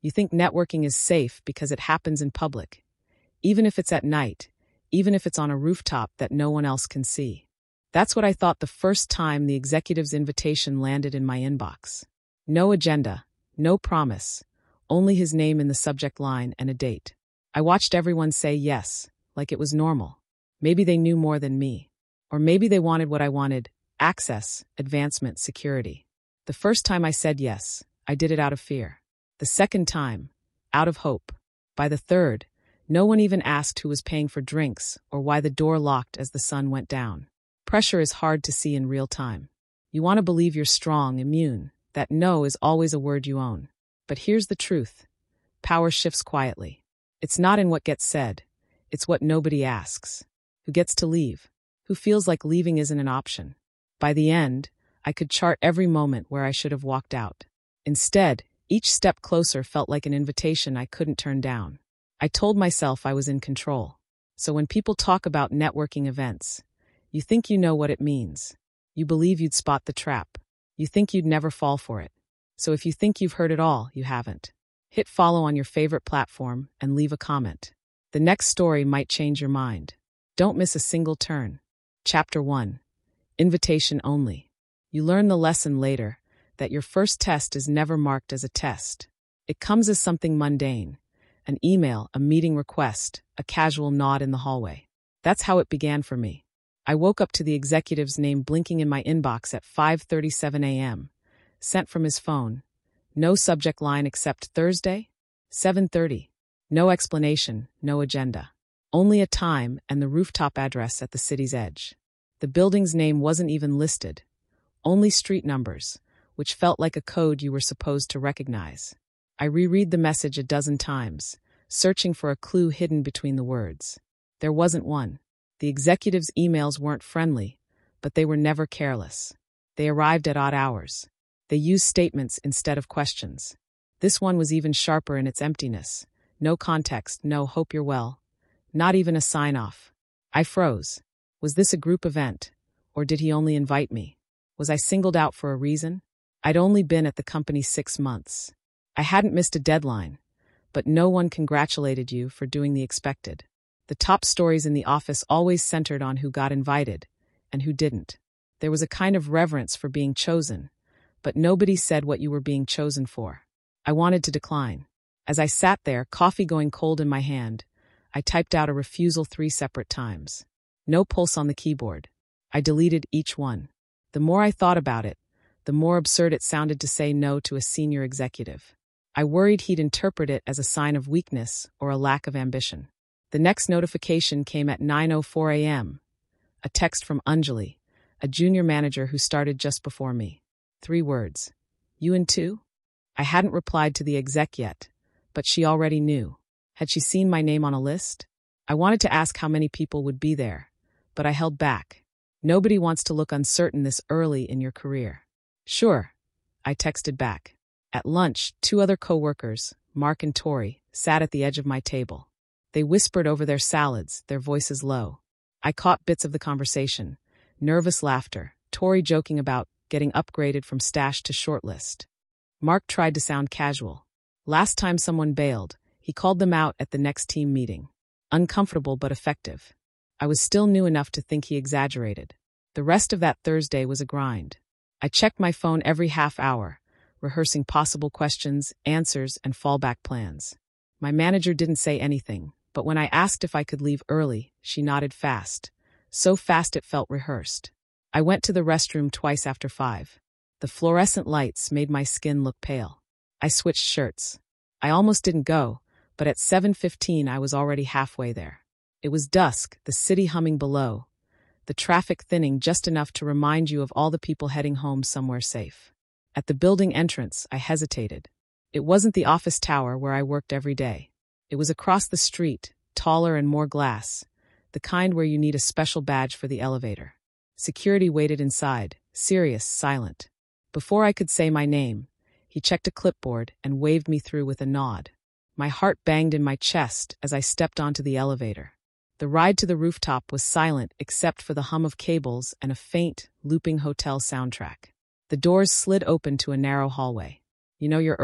You think networking is safe because it happens in public, even if it's at night, even if it's on a rooftop that no one else can see. That's what I thought the first time the executive's invitation landed in my inbox. No agenda, no promise, only his name in the subject line and a date. I watched everyone say yes, like it was normal. Maybe they knew more than me. Or maybe they wanted what I wanted: access, advancement, security. The first time I said yes, I did it out of fear. The second time, out of hope. By the third, no one even asked who was paying for drinks or why the door locked as the sun went down. Pressure is hard to see in real time. You want to believe you're strong, immune, that no is always a word you own. But here's the truth. Power shifts quietly. It's not in what gets said. It's what nobody asks. Who gets to leave? Who feels like leaving isn't an option? By the end, I could chart every moment where I should have walked out. Instead, each step closer felt like an invitation I couldn't turn down. I told myself I was in control. So when people talk about networking events, you think you know what it means. You believe you'd spot the trap. You think you'd never fall for it. So if you think you've heard it all, you haven't. Hit follow on your favorite platform and leave a comment. The next story might change your mind. Don't miss a single turn. Chapter 1. Invitation only. You learn the lesson later, that your first test is never marked as a test. It comes as something mundane. An email, a meeting request, a casual nod in the hallway. That's how it began for me. I woke up to the executive's name blinking in my inbox at 5:37 a.m., sent from his phone. No subject line except Thursday, 7:30. No explanation, no agenda. Only a time and the rooftop address at the city's edge. The building's name wasn't even listed. Only street numbers, which felt like a code you were supposed to recognize. I reread the message a dozen times, searching for a clue hidden between the words. There wasn't one. The executive's emails weren't friendly, but they were never careless. They arrived at odd hours. They used statements instead of questions. This one was even sharper in its emptiness. No context, no "hope you're well." Not even a sign-off. I froze. Was this a group event? Or did he only invite me? Was I singled out for a reason? I'd only been at the company 6 months. I hadn't missed a deadline, but no one congratulated you for doing the expected. The top stories in the office always centered on who got invited and who didn't. There was a kind of reverence for being chosen, but nobody said what you were being chosen for. I wanted to decline. As I sat there, coffee going cold in my hand, I typed out a refusal 3 separate times. No pulse on the keyboard. I deleted each one. The more I thought about it, the more absurd it sounded to say no to a senior executive. I worried he'd interpret it as a sign of weakness or a lack of ambition. The next notification came at 9:04 a.m. A text from Anjali, a junior manager who started just before me. 3 words. You in too? I hadn't replied to the exec yet, but she already knew. Had she seen my name on a list? I wanted to ask how many people would be there, but I held back. Nobody wants to look uncertain this early in your career. Sure, I texted back. At lunch, 2 other co-workers, Mark and Tori, sat at the edge of my table. They whispered over their salads, their voices low. I caught bits of the conversation. Nervous laughter, Tori joking about getting upgraded from stash to shortlist. Mark tried to sound casual. Last time someone bailed, he called them out at the next team meeting. Uncomfortable but effective. I was still new enough to think he exaggerated. The rest of that Thursday was a grind. I checked my phone every half hour, rehearsing possible questions, answers, and fallback plans. My manager didn't say anything, but when I asked if I could leave early, she nodded fast. So fast it felt rehearsed. I went to the restroom twice after 5. The fluorescent lights made my skin look pale. I switched shirts. I almost didn't go, but at 7:15 I was already halfway there. It was dusk, the city humming below, the traffic thinning just enough to remind you of all the people heading home somewhere safe. At the building entrance, I hesitated. It wasn't the office tower where I worked every day. It was across the street, taller and more glass, the kind where you need a special badge for the elevator. Security waited inside, serious, silent. Before I could say my name, he checked a clipboard and waved me through with a nod. My heart banged in my chest as I stepped onto the elevator. The ride to the rooftop was silent except for the hum of cables and a faint, looping hotel soundtrack. The doors slid open to a narrow hallway. You know you're early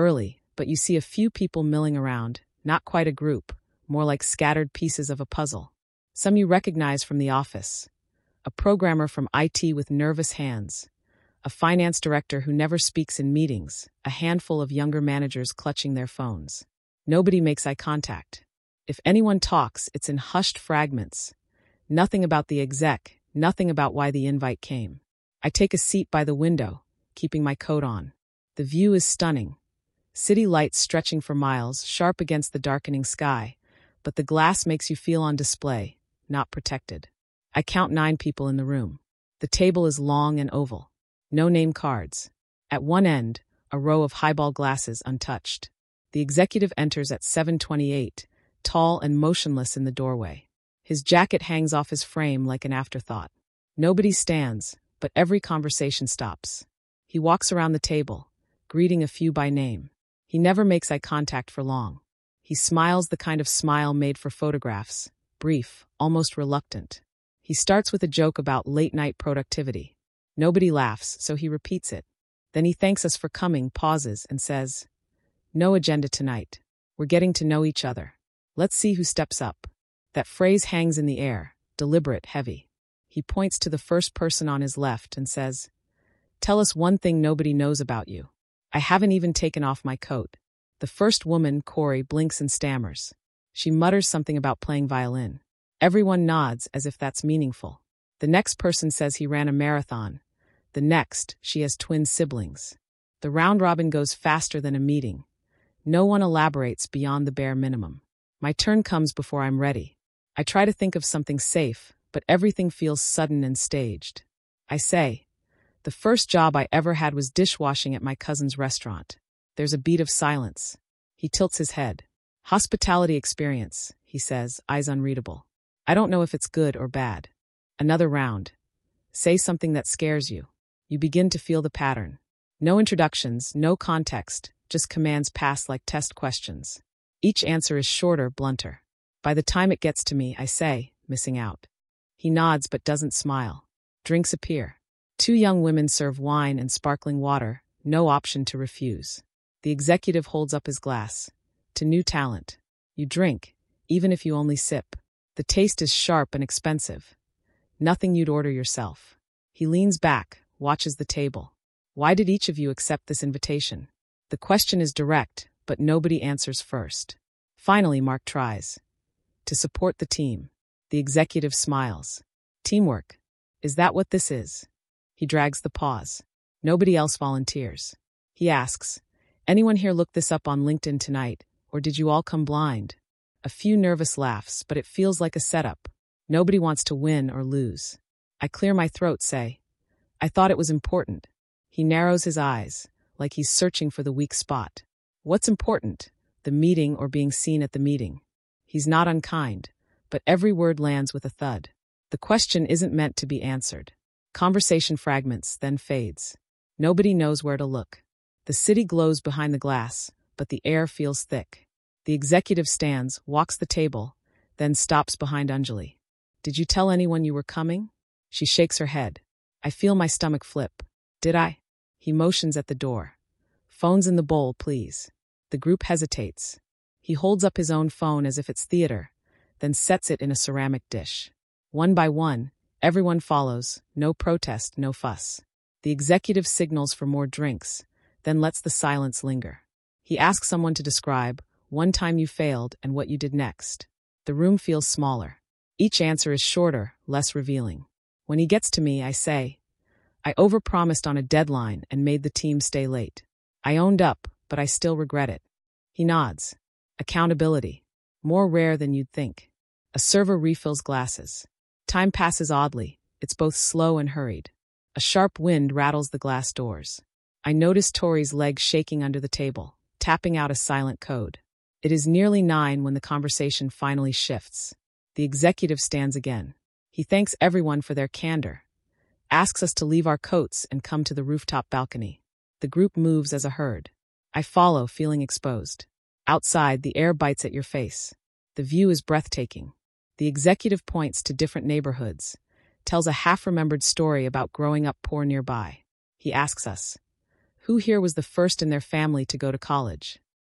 but you see a few people milling around, not quite a group, more like scattered pieces of a puzzle. Some you recognize from the office. A programmer from IT with nervous hands. A finance director who never speaks in meetings. A handful of younger managers clutching their phones. Nobody makes eye contact. If anyone talks, it's in hushed fragments. Nothing about the exec, nothing about why the invite came. I take a seat by the window, keeping my coat on. The view is stunning. City lights stretching for miles, sharp against the darkening sky, but the glass makes you feel on display, not protected. I count 9 people in the room. The table is long and oval. No name cards. At one end, a row of highball glasses untouched. The executive enters at 7:28, tall and motionless in the doorway. His jacket hangs off his frame like an afterthought. Nobody stands, but every conversation stops. He walks around the table, greeting a few by name. He never makes eye contact for long. He smiles the kind of smile made for photographs, brief, almost reluctant. He starts with a joke about late-night productivity. Nobody laughs, so he repeats it. Then he thanks us for coming, pauses, and says, "No agenda tonight. We're getting to know each other. Let's see who steps up." That phrase hangs in the air, deliberate, heavy. He points to the first person on his left and says, "Tell us one thing nobody knows about you." I haven't even taken off my coat. The first woman, Corey, blinks and stammers. She mutters something about playing violin. Everyone nods as if that's meaningful. The next person says he ran a marathon. The next, she has twin siblings. The round robin goes faster than a meeting. No one elaborates beyond the bare minimum. My turn comes before I'm ready. I try to think of something safe, but everything feels sudden and staged. I say, "The first job I ever had was dishwashing at my cousin's restaurant." There's a beat of silence. He tilts his head. "Hospitality experience," he says, eyes unreadable. I don't know if it's good or bad. Another round. Say something that scares you. You begin to feel the pattern. No introductions, no context, just commands pass like test questions. Each answer is shorter, blunter. By the time it gets to me, I say, missing out. He nods but doesn't smile. Drinks appear. 2 young women serve wine and sparkling water, no option to refuse. The executive holds up his glass. To new talent. You drink, even if you only sip. The taste is sharp and expensive. Nothing you'd order yourself. He leans back, watches the table. Why did each of you accept this invitation? The question is direct, but nobody answers first. Finally, Mark tries. To support the team. The executive smiles. Teamwork. Is that what this is? He drags the pause. Nobody else volunteers. He asks, "Anyone here look this up on LinkedIn tonight, or did you all come blind?" A few nervous laughs, but it feels like a setup. Nobody wants to win or lose. I clear my throat, say, "I thought it was important." He narrows his eyes, like he's searching for the weak spot. What's important? The meeting or being seen at the meeting? He's not unkind, but every word lands with a thud. The question isn't meant to be answered. Conversation fragments, then fades. Nobody knows where to look. The city glows behind the glass, but the air feels thick. The executive stands, walks the table, then stops behind Anjali. "Did you tell anyone you were coming?" She shakes her head. I feel my stomach flip. Did I? He motions at the door. "Phone's in the bowl, please." The group hesitates. He holds up his own phone as if it's theater, then sets it in a ceramic dish. One by one, everyone follows, no protest, no fuss. The executive signals for more drinks, then lets the silence linger. He asks someone to describe one time you failed and what you did next. The room feels smaller. Each answer is shorter, less revealing. When he gets to me, I say, "I overpromised on a deadline and made the team stay late. I owned up, but I still regret it." He nods. Accountability. More rare than you'd think. A server refills glasses. Time passes oddly. It's both slow and hurried. A sharp wind rattles the glass doors. I notice Tori's legs shaking under the table, tapping out a silent code. It is nearly 9 when the conversation finally shifts. The executive stands again. He thanks everyone for their candor, asks us to leave our coats and come to the rooftop balcony. The group moves as a herd. I follow, feeling exposed. Outside, the air bites at your face. The view is breathtaking. The executive points to different neighborhoods, tells a half-remembered story about growing up poor nearby. He asks us, who here was the first in their family to go to college?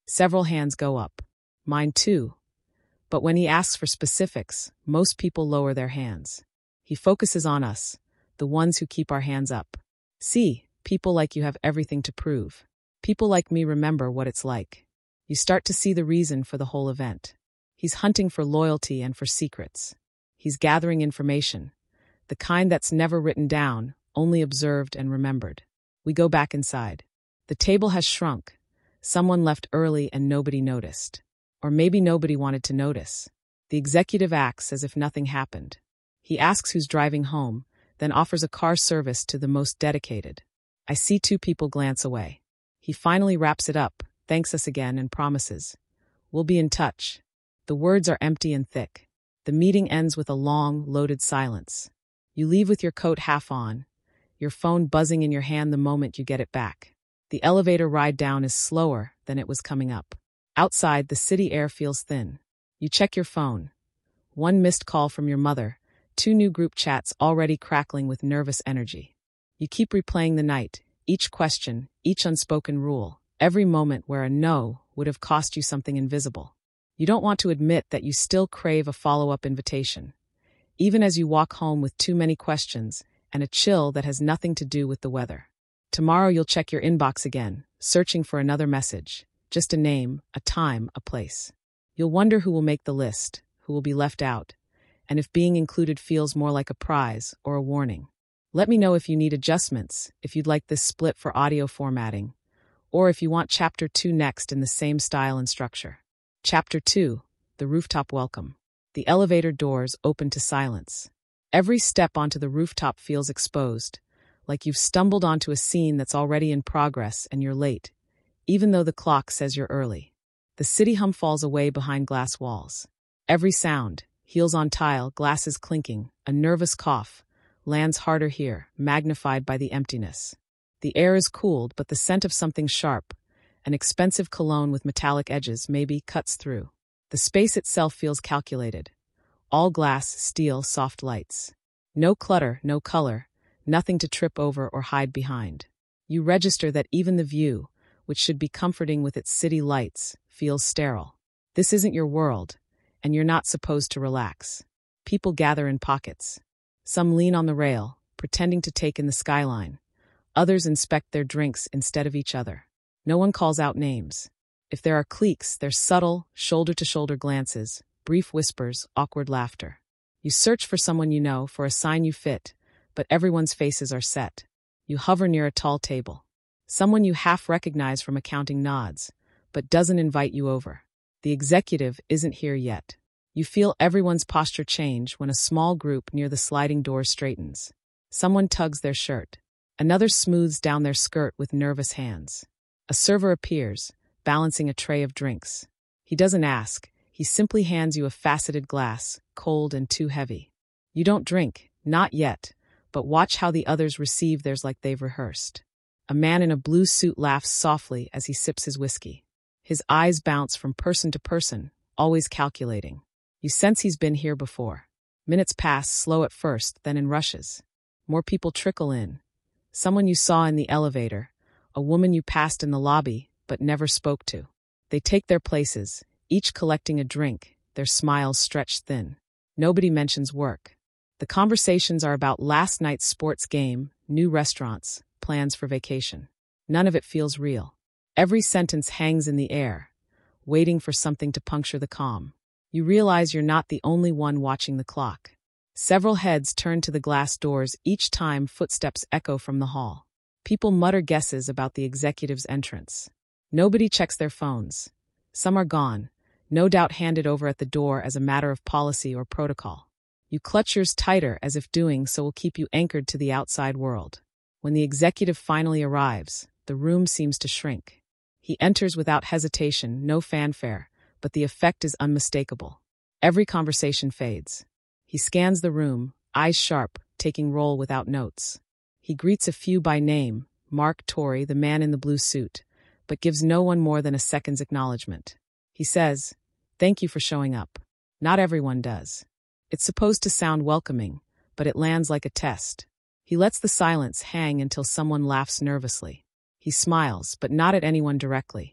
Several hands go up. Mine too. But when he asks for specifics, most people lower their hands. He focuses on us, the ones who keep our hands up. See, people like you have everything to prove. People like me remember what it's like. You start to see the reason for the whole event. He's hunting for loyalty and for secrets. He's gathering information, the kind that's never written down, only observed and remembered. We go back inside. The table has shrunk. Someone left early and nobody noticed. Or maybe nobody wanted to notice. The executive acts as if nothing happened. He asks who's driving home, then offers a car service to the most dedicated. I see two people glance away. He finally wraps it up, thanks us again, and promises, "We'll be in touch." The words are empty and thick. The meeting ends with a long, loaded silence. You leave with your coat half on, your phone buzzing in your hand the moment you get it back. The elevator ride down is slower than it was coming up. Outside, the city air feels thin. You check your phone. One missed call from your mother, two new group chats already crackling with nervous energy. You keep replaying the night, each question, each unspoken rule, every moment where a no would have cost you something invisible. You don't want to admit that you still crave a follow-up invitation, even as you walk home with too many questions and a chill that has nothing to do with the weather. Tomorrow you'll check your inbox again, searching for another message, just a name, a time, a place. You'll wonder who will make the list, who will be left out, and if being included feels more like a prize or a warning. Let me know if you need adjustments, if you'd like this split for audio formatting, or if you want Chapter 2 next in the same style and structure. Chapter 2, The Rooftop Welcome. The elevator doors open to silence. Every step onto the rooftop feels exposed, like you've stumbled onto a scene that's already in progress and you're late, even though the clock says you're early. The city hum falls away behind glass walls. Every sound, heels on tile, glasses clinking, a nervous cough, lands harder here, magnified by the emptiness. The air is cooled, but the scent of something sharp, an expensive cologne with metallic edges, maybe, cuts through. The space itself feels calculated. All glass, steel, soft lights. No clutter, no color, nothing to trip over or hide behind. You register that even the view, which should be comforting with its city lights, feels sterile. This isn't your world, and you're not supposed to relax. People gather in pockets. Some lean on the rail, pretending to take in the skyline. Others inspect their drinks instead of each other. No one calls out names. If there are cliques, they're subtle, shoulder-to-shoulder glances, brief whispers, awkward laughter. You search for someone you know, for a sign you fit, but everyone's faces are set. You hover near a tall table. Someone you half recognize from accounting nods, but doesn't invite you over. The executive isn't here yet. You feel everyone's posture change when a small group near the sliding door straightens. Someone tugs their shirt. Another smooths down their skirt with nervous hands. A server appears, balancing a tray of drinks. He doesn't ask, he simply hands you a faceted glass, cold and too heavy. You don't drink, not yet, but watch how the others receive theirs like they've rehearsed. A man in a blue suit laughs softly as he sips his whiskey. His eyes bounce from person to person, always calculating. You sense he's been here before. Minutes pass, slow at first, then in rushes. More people trickle in. Someone you saw in the elevator, a woman you passed in the lobby but never spoke to. They take their places, each collecting a drink, their smiles stretched thin. Nobody mentions work. The conversations are about last night's sports game, new restaurants, plans for vacation. None of it feels real. Every sentence hangs in the air, waiting for something to puncture the calm. You realize you're not the only one watching the clock. Several heads turn to the glass doors each time footsteps echo from the hall. People mutter guesses about the executive's entrance. Nobody checks their phones. Some are gone, no doubt handed over at the door as a matter of policy or protocol. You clutch yours tighter as if doing so will keep you anchored to the outside world. When the executive finally arrives, the room seems to shrink. He enters without hesitation, no fanfare, but the effect is unmistakable. Every conversation fades. He scans the room, eyes sharp, taking roll without notes. He greets a few by name, Mark Torrey, the man in the blue suit, but gives no one more than a second's acknowledgement. He says, "Thank you for showing up." Not everyone does. It's supposed to sound welcoming, but it lands like a test. He lets the silence hang until someone laughs nervously. He smiles, but not at anyone directly.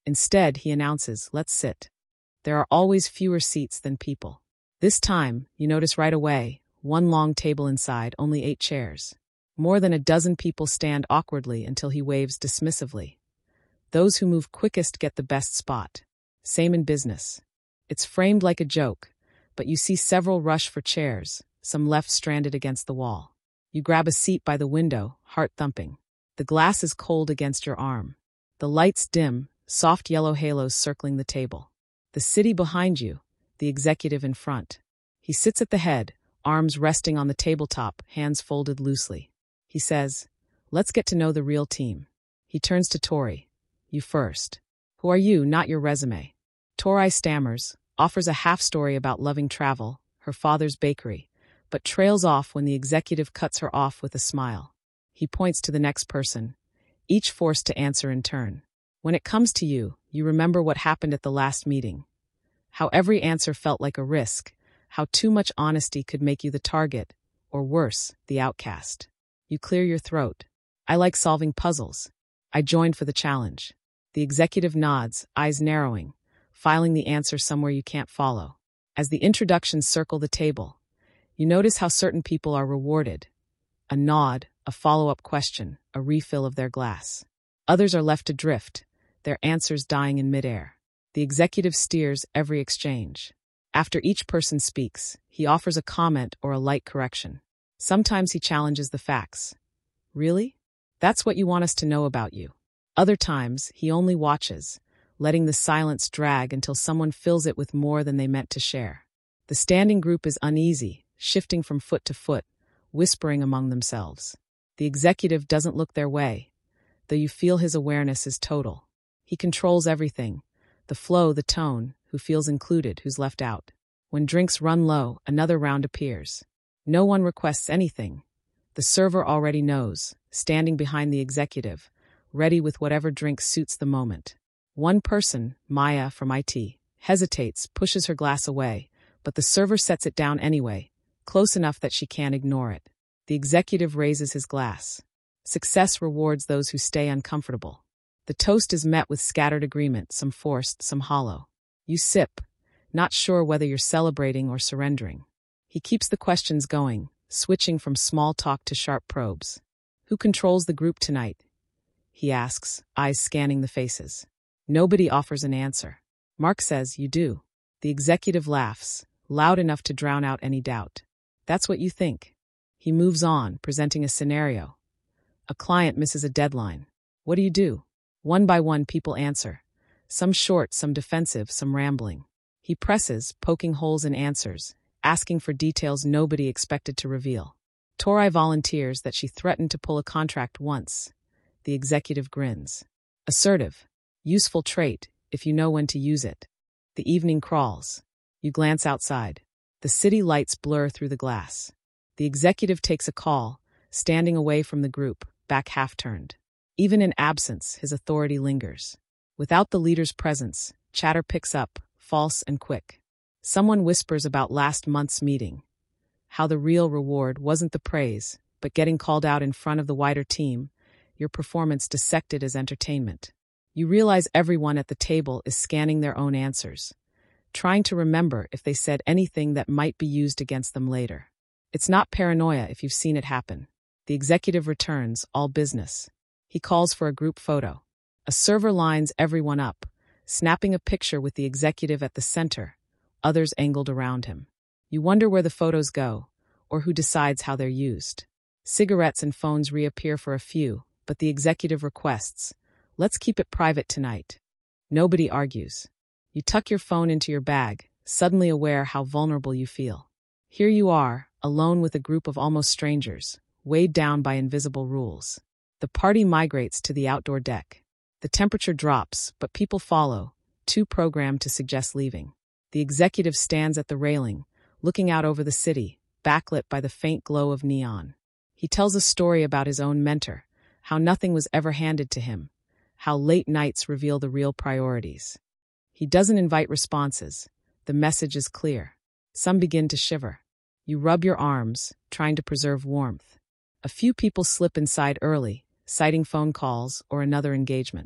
Instead, he announces, "Let's sit." There are always fewer seats than people. This time, you notice right away, one long table inside, only 8 chairs. More than a dozen people stand awkwardly until he waves dismissively. Those who move quickest get the best spot. Same in business. It's framed like a joke, but you see several rush for chairs, some left stranded against the wall. You grab a seat by the window, heart thumping. The glass is cold against your arm. The lights dim, soft yellow halos circling the table. The city behind you, the executive in front. He sits at the head, arms resting on the tabletop, hands folded loosely. He says, "Let's get to know the real team." He turns to Tori. "You first. Who are you, not your resume?" Tori stammers, offers a half-story about loving travel, her father's bakery, but trails off when the executive cuts her off with a smile. He points to the next person, each forced to answer in turn. When it comes to you, you remember what happened at the last meeting. How every answer felt like a risk, how too much honesty could make you the target, or worse, the outcast. You clear your throat. "I like solving puzzles. I joined for the challenge." The executive nods, eyes narrowing, filing the answer somewhere you can't follow. As the introductions circle the table, you notice how certain people are rewarded. A nod, a follow-up question, a refill of their glass. Others are left to drift, their answers dying in midair. The executive steers every exchange. After each person speaks, he offers a comment or a light correction. Sometimes he challenges the facts. "Really? That's what you want us to know about you." Other times, he only watches, letting the silence drag until someone fills it with more than they meant to share. The standing group is uneasy, shifting from foot to foot, whispering among themselves. The executive doesn't look their way, though you feel his awareness is total. He controls everything, the flow, the tone, who feels included, who's left out. When drinks run low, another round appears. No one requests anything. The server already knows, standing behind the executive, ready with whatever drink suits the moment. One person, Maya from IT, hesitates, pushes her glass away, but the server sets it down anyway, close enough that she can't ignore it. The executive raises his glass. Success rewards those who stay uncomfortable. The toast is met with scattered agreement, some forced, some hollow. You sip, not sure whether you're celebrating or surrendering. He keeps the questions going, switching from small talk to sharp probes. "Who controls the group tonight?" he asks, eyes scanning the faces. Nobody offers an answer. Mark says, "You do." The executive laughs, loud enough to drown out any doubt. "That's what you think." He moves on, presenting a scenario. A client misses a deadline. What do you do? One by one, people answer. Some short, some defensive, some rambling. He presses, poking holes in answers, asking for details nobody expected to reveal. Tori volunteers that she threatened to pull a contract once. The executive grins. Assertive. Useful trait, if you know when to use it. The evening crawls. You glance outside. The city lights blur through the glass. The executive takes a call, standing away from the group, back half-turned. Even in absence, his authority lingers. Without the leader's presence, chatter picks up, false and quick. Someone whispers about last month's meeting. How the real reward wasn't the praise, but getting called out in front of the wider team, your performance dissected as entertainment. You realize everyone at the table is scanning their own answers, trying to remember if they said anything that might be used against them later. It's not paranoia if you've seen it happen. The executive returns, all business. He calls for a group photo. A server lines everyone up, snapping a picture with the executive at the center, others angled around him. You wonder where the photos go, or who decides how they're used. Cigarettes and phones reappear for a few, but the executive requests, "Let's keep it private tonight." Nobody argues. You tuck your phone into your bag, suddenly aware how vulnerable you feel. Here you are, alone with a group of almost strangers, weighed down by invisible rules. The party migrates to the outdoor deck. The temperature drops, but people follow, too programmed to suggest leaving. The executive stands at the railing, looking out over the city, backlit by the faint glow of neon. He tells a story about his own mentor, how nothing was ever handed to him, how late nights reveal the real priorities. He doesn't invite responses. The message is clear. Some begin to shiver. You rub your arms, trying to preserve warmth. A few people slip inside early, citing phone calls or another engagement.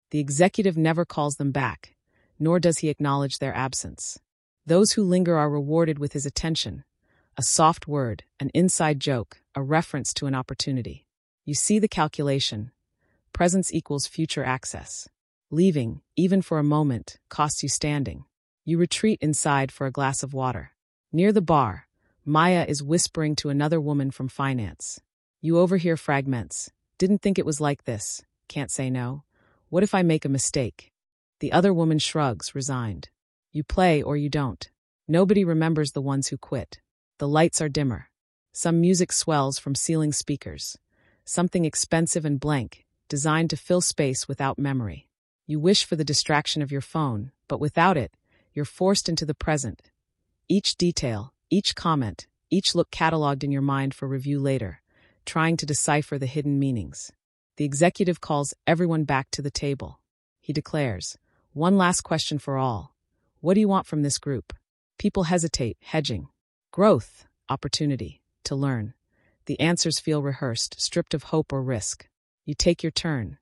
The executive never calls them back, nor does he acknowledge their absence. Those who linger are rewarded with his attention, a soft word, an inside joke, a reference to an opportunity. You see the calculation. Presence equals future access. Leaving, even for a moment, costs you standing. You retreat inside for a glass of water. Near the bar, Maya is whispering to another woman from finance. You overhear fragments. Didn't think it was like this. Can't say no. What if I make a mistake? The other woman shrugs, resigned. You play or you don't. Nobody remembers the ones who quit. The lights are dimmer. Some music swells from ceiling speakers. Something expensive and blank, designed to fill space without memory. You wish for the distraction of your phone, but without it, you're forced into the present. Each detail, each comment, each look cataloged in your mind for review later, trying to decipher the hidden meanings. The executive calls everyone back to the table. He declares, "One last question for all. What do you want from this group?" People hesitate, hedging. Growth, opportunity, to learn. The answers feel rehearsed, stripped of hope or risk. You take your turn.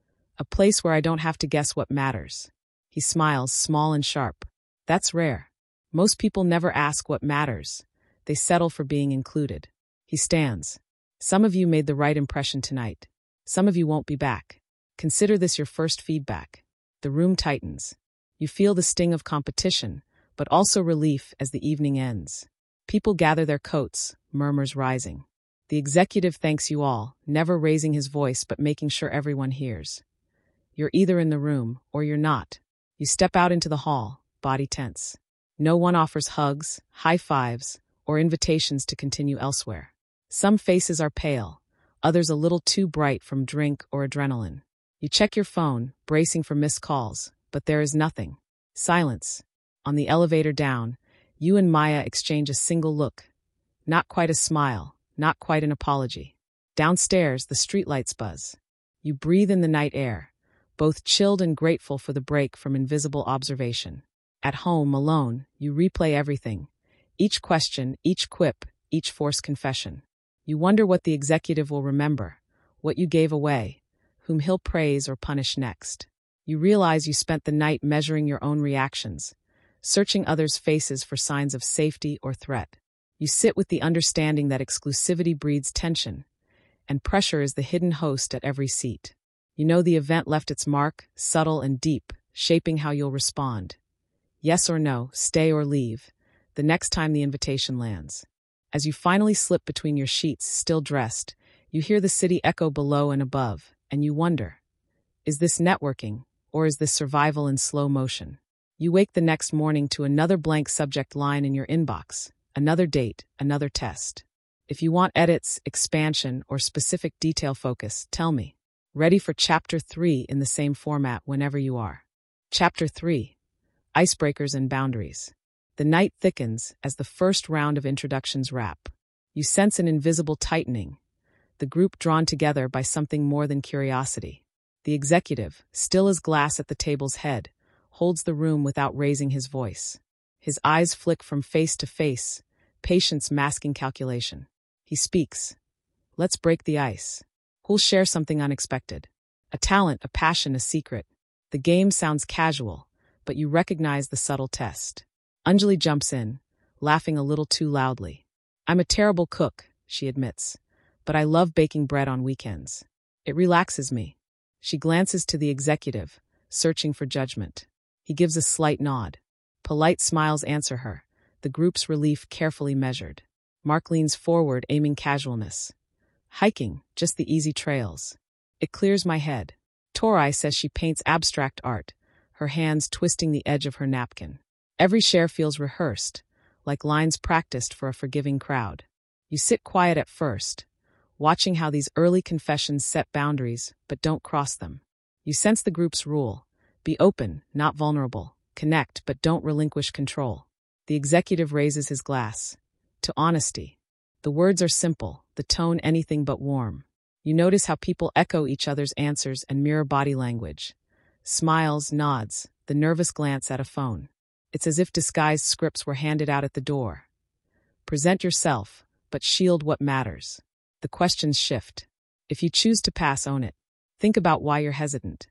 A place where I don't have to guess what matters. He smiles, small and sharp. That's rare. Most people never ask what matters. They settle for being included. He stands. Some of you made the right impression tonight. Some of you won't be back. Consider this your first feedback. The room tightens. You feel the sting of competition, but also relief as the evening ends. People gather their coats, murmurs rising. The executive thanks you all, never raising his voice but making sure everyone hears. You're either in the room or you're not. You step out into the hall, body tense. No one offers hugs, high fives, or invitations to continue elsewhere. Some faces are pale, others a little too bright from drink or adrenaline. You check your phone, bracing for missed calls, but there is nothing. Silence. On the elevator down, you and Maya exchange a single look. Not quite a smile, not quite an apology. Downstairs, the streetlights buzz. You breathe in the night air, both chilled and grateful for the break from invisible observation. At home, alone, you replay everything. Each question, each quip, each forced confession. You wonder what the executive will remember, what you gave away, whom he'll praise or punish next. You realize you spent the night measuring your own reactions, searching others' faces for signs of safety or threat. You sit with the understanding that exclusivity breeds tension, and pressure is the hidden host at every seat. You know the event left its mark, subtle and deep, shaping how you'll respond. Yes or no, stay or leave, the next time the invitation lands. As you finally slip between your sheets, still dressed, you hear the city echo below and above, and you wonder, is this networking, or is this survival in slow motion? You wake the next morning to another blank subject line in your inbox, another date, another test. If you want edits, expansion, or specific detail focus, tell me. Ready for Chapter 3 in the same format whenever you are. Chapter 3. Icebreakers and Boundaries. The night thickens as the first round of introductions wrap. You sense an invisible tightening, the group drawn together by something more than curiosity. The executive, still as glass at the table's head, holds the room without raising his voice. His eyes flick from face to face, patience masking calculation. He speaks. Let's break the ice. Who'll share something unexpected? A talent, a passion, a secret. The game sounds casual, but you recognize the subtle test. Anjali jumps in, laughing a little too loudly. I'm a terrible cook, she admits, but I love baking bread on weekends. It relaxes me. She glances to the executive, searching for judgment. He gives a slight nod. Polite smiles answer her, the group's relief carefully measured. Mark leans forward, aiming casualness. Hiking, just the easy trails. It clears my head. Torai says she paints abstract art, her hands twisting the edge of her napkin. Every share feels rehearsed, like lines practiced for a forgiving crowd. You sit quiet at first, watching how these early confessions set boundaries but don't cross them. You sense the group's rule. Be open, not vulnerable. Connect, but don't relinquish control. The executive raises his glass. To honesty. The words are simple, the tone anything but warm. You notice how people echo each other's answers and mirror body language. Smiles, nods, the nervous glance at a phone. It's as if disguised scripts were handed out at the door. Present yourself, but shield what matters. The questions shift. If you choose to pass, own it. Think about why you're hesitant.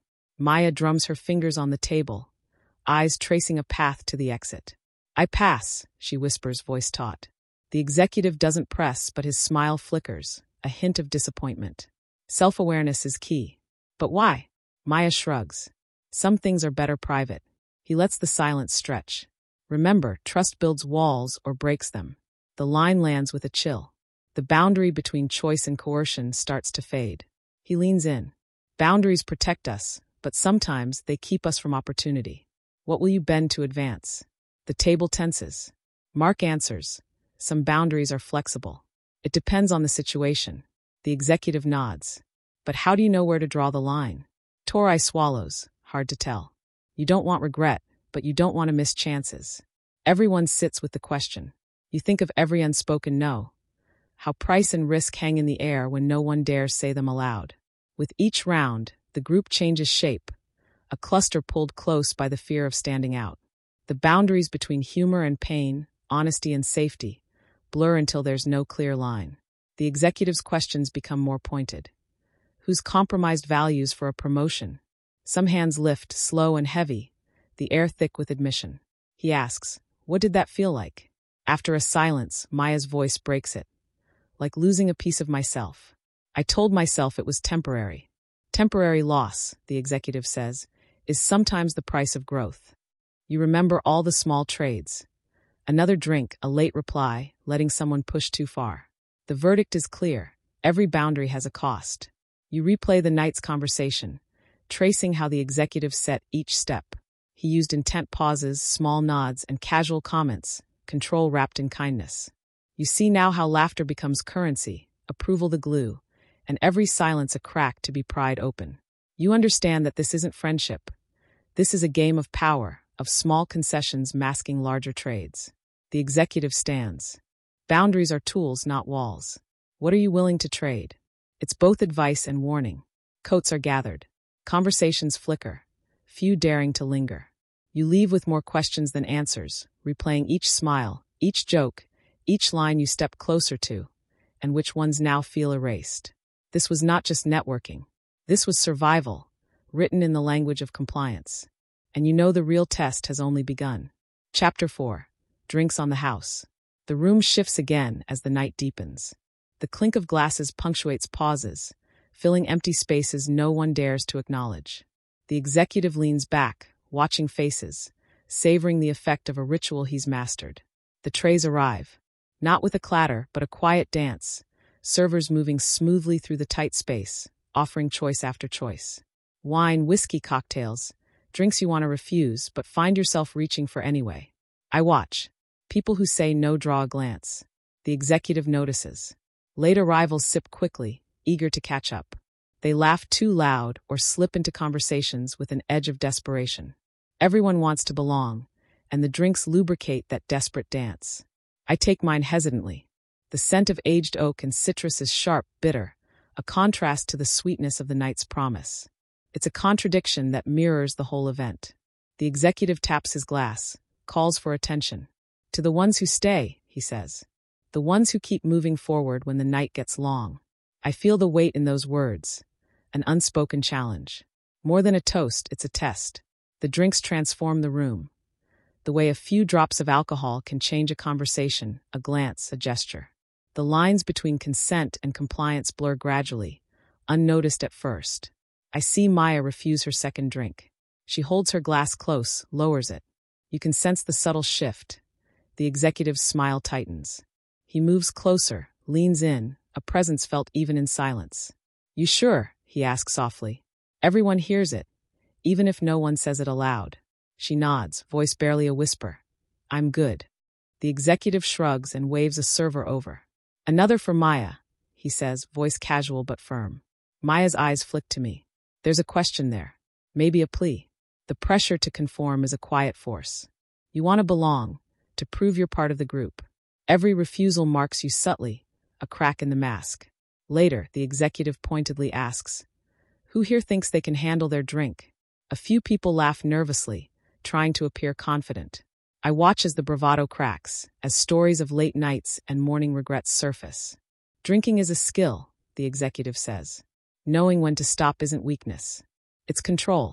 Maya drums her fingers on the table, eyes tracing a path to the exit. I pass, she whispers, voice taut. The executive doesn't press, but his smile flickers, a hint of disappointment. Self-awareness is key. But why? Maya shrugs. Some things are better private. He lets the silence stretch. Remember, trust builds walls or breaks them. The line lands with a chill. The boundary between choice and coercion starts to fade. He leans in. Boundaries protect us, but sometimes they keep us from opportunity. What will you bend to advance? The table tenses. Mark answers. Some boundaries are flexible. It depends on the situation. The executive nods. But how do you know where to draw the line? Torai swallows. Hard to tell. You don't want regret, but you don't want to miss chances. Everyone sits with the question. You think of every unspoken no. How price and risk hang in the air when no one dares say them aloud. With each round, the group changes shape. A cluster pulled close by the fear of standing out. The boundaries between humor and pain, honesty and safety, blur until there's no clear line. The executive's questions become more pointed. Who's compromised values for a promotion? Some hands lift, slow and heavy, the air thick with admission. He asks, what did that feel like? After a silence, Maya's voice breaks it. Like losing a piece of myself. I told myself it was temporary. Temporary loss, the executive says, is sometimes the price of growth. You remember all the small trades. Another drink, a late reply, letting someone push too far. The verdict is clear. Every boundary has a cost. You replay the night's conversation, tracing how the executive set each step. He used intent pauses, small nods, and casual comments, control wrapped in kindness. You see now how laughter becomes currency, approval the glue, and every silence a crack to be pried open. You understand that this isn't friendship. This is a game of power, of small concessions masking larger trades. The executive stands. Boundaries are tools, not walls. What are you willing to trade? It's both advice and warning. Coats are gathered. Conversations flicker, few daring to linger. You leave with more questions than answers, replaying each smile, each joke, each line you step closer to, and which ones now feel erased. This was not just networking. This was survival, written in the language of compliance. And you know the real test has only begun. Chapter 4. Drinks on the house. The room shifts again as the night deepens. The clink of glasses punctuates pauses, filling empty spaces no one dares to acknowledge. The executive leans back, watching faces, savoring the effect of a ritual he's mastered. The trays arrive. Not with a clatter, but a quiet dance, servers moving smoothly through the tight space, offering choice after choice. Wine, whiskey, cocktails, drinks you want to refuse, but find yourself reaching for anyway. I watch. People who say no draw a glance. The executive notices. Late arrivals sip quickly, eager to catch up. They laugh too loud or slip into conversations with an edge of desperation. Everyone wants to belong, and the drinks lubricate that desperate dance. I take mine hesitantly. The scent of aged oak and citrus is sharp, bitter, a contrast to the sweetness of the night's promise. It's a contradiction that mirrors the whole event. The executive taps his glass, calls for attention. To the ones who stay, he says. The ones who keep moving forward when the night gets long. I feel the weight in those words. An unspoken challenge. More than a toast, it's a test. The drinks transform the room. The way a few drops of alcohol can change a conversation, a glance, a gesture. The lines between consent and compliance blur gradually, unnoticed at first. I see Maya refuse her second drink. She holds her glass close, lowers it. You can sense the subtle shift. The executive's smile tightens. He moves closer, leans in, a presence felt even in silence. You sure? He asks softly. Everyone hears it, even if no one says it aloud. She nods, voice barely a whisper. I'm good. The executive shrugs and waves a server over. Another for Maya, he says, voice casual but firm. Maya's eyes flick to me. There's a question there. Maybe a plea. The pressure to conform is a quiet force. You want to belong, to prove you're part of the group. Every refusal marks you subtly, a crack in the mask. Later, the executive pointedly asks, who here thinks they can handle their drink? A few people laugh nervously, trying to appear confident. I watch as the bravado cracks, as stories of late nights and morning regrets surface. Drinking is a skill, the executive says. Knowing when to stop isn't weakness. It's control.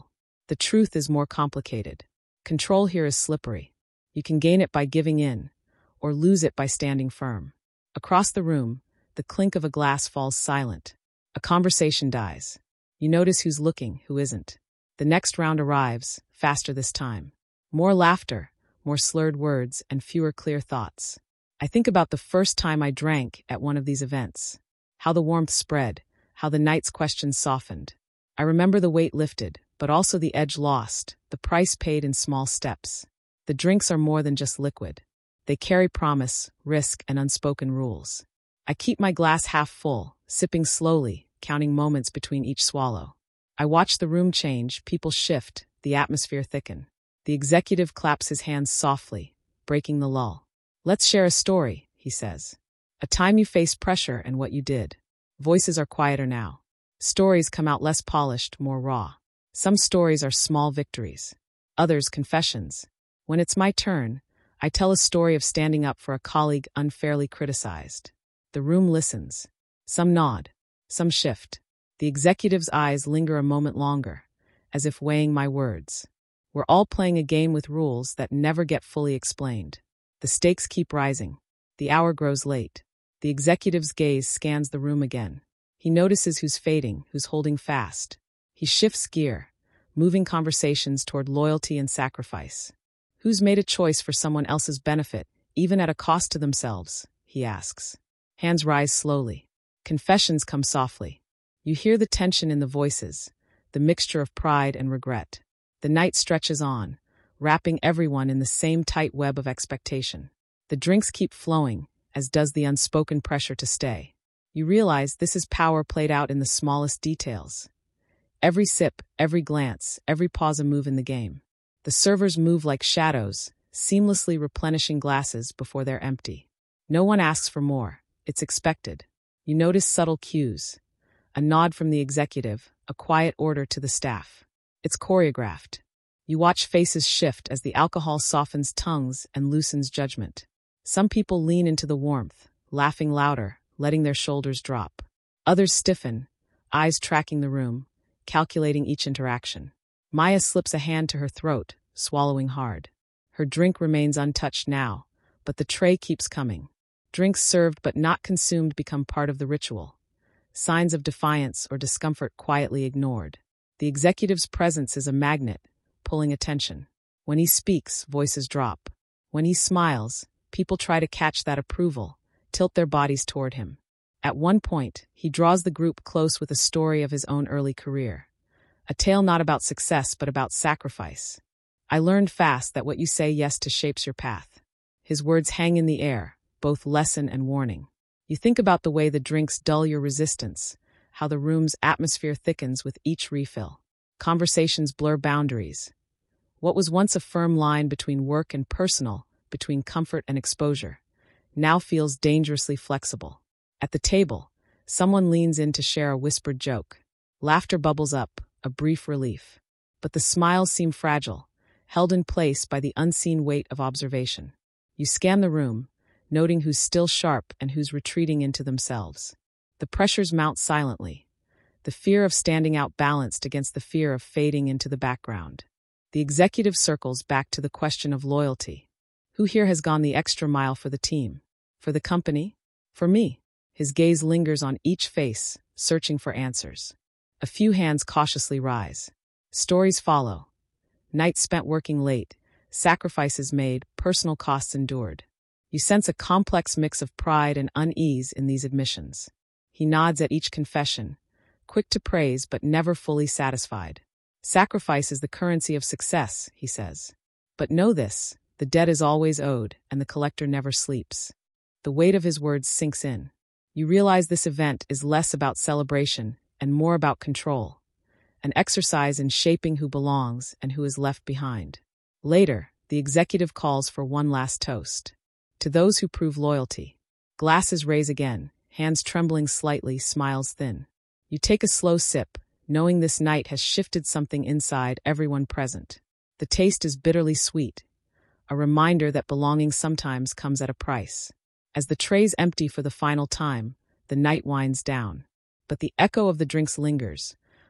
The truth is more complicated. Control here is slippery. You can gain it by giving in, or lose it by standing firm. Across the room, the clink of a glass falls silent. A conversation dies. You notice who's looking, who isn't. The next round arrives, faster this time. More laughter, more slurred words, and fewer clear thoughts. I think about the first time I drank at one of these events. How the warmth spread, how the night's questions softened. I remember the weight lifted, but also the edge lost, the price paid in small steps. The drinks are more than just liquid. They carry promise, risk, and unspoken rules. I keep my glass half full, sipping slowly, counting moments between each swallow. I watch the room change, people shift, the atmosphere thicken. The executive claps his hands softly, breaking the lull. "Let's share a story," he says. "A time you faced pressure and what you did." Voices are quieter now. Stories come out less polished, more raw. Some stories are small victories. Others confessions. When it's my turn, I tell a story of standing up for a colleague unfairly criticized. The room listens. Some nod. Some shift. The executive's eyes linger a moment longer, as if weighing my words. We're all playing a game with rules that never get fully explained. The stakes keep rising. The hour grows late. The executive's gaze scans the room again. He notices who's fading, who's holding fast. He shifts gear, moving conversations toward loyalty and sacrifice. Who's made a choice for someone else's benefit, even at a cost to themselves, he asks. Hands rise slowly. Confessions come softly. You hear the tension in the voices, the mixture of pride and regret. The night stretches on, wrapping everyone in the same tight web of expectation. The drinks keep flowing, as does the unspoken pressure to stay. You realize this is power played out in the smallest details. Every sip, every glance, every pause a move in the game. The servers move like shadows, seamlessly replenishing glasses before they're empty. No one asks for more. It's expected. You notice subtle cues. A nod from the executive, a quiet order to the staff. It's choreographed. You watch faces shift as the alcohol softens tongues and loosens judgment. Some people lean into the warmth, laughing louder, letting their shoulders drop. Others stiffen, eyes tracking the room, calculating each interaction. Maya slips a hand to her throat, swallowing hard. Her drink remains untouched now, but the tray keeps coming. Drinks served but not consumed become part of the ritual. Signs of defiance or discomfort quietly ignored. The executive's presence is a magnet, pulling attention. When he speaks, voices drop. When he smiles, people try to catch that approval, tilt their bodies toward him. At one point, he draws the group close with a story of his own early career. A tale not about success but about sacrifice. I learned fast that what you say yes to shapes your path. His words hang in the air, both lesson and warning. You think about the way the drinks dull your resistance, how the room's atmosphere thickens with each refill. Conversations blur boundaries. What was once a firm line between work and personal, between comfort and exposure, now feels dangerously flexible. At the table, someone leans in to share a whispered joke. Laughter bubbles up, a brief relief. But the smiles seem fragile, held in place by the unseen weight of observation. You scan the room, noting who's still sharp and who's retreating into themselves. The pressures mount silently, the fear of standing out balanced against the fear of fading into the background. The executive circles back to the question of loyalty. Who here has gone the extra mile for the team? For the company? For me? His gaze lingers on each face, searching for answers. A few hands cautiously rise. Stories follow. Nights spent working late, sacrifices made, personal costs endured. You sense a complex mix of pride and unease in these admissions. He nods at each confession, quick to praise but never fully satisfied. Sacrifice is the currency of success, he says. But know this, the debt is always owed, and the collector never sleeps. The weight of his words sinks in. You realize this event is less about celebration and more about control, an exercise in shaping who belongs and who is left behind. Later, the executive calls for one last toast. To those who prove loyalty. Glasses raise again, hands trembling slightly, smiles thin. You take a slow sip, knowing this night has shifted something inside everyone present. The taste is bitterly sweet, a reminder that belonging sometimes comes at a price. As the trays empty for the final time, the night winds down. But the echo of the drinks lingers,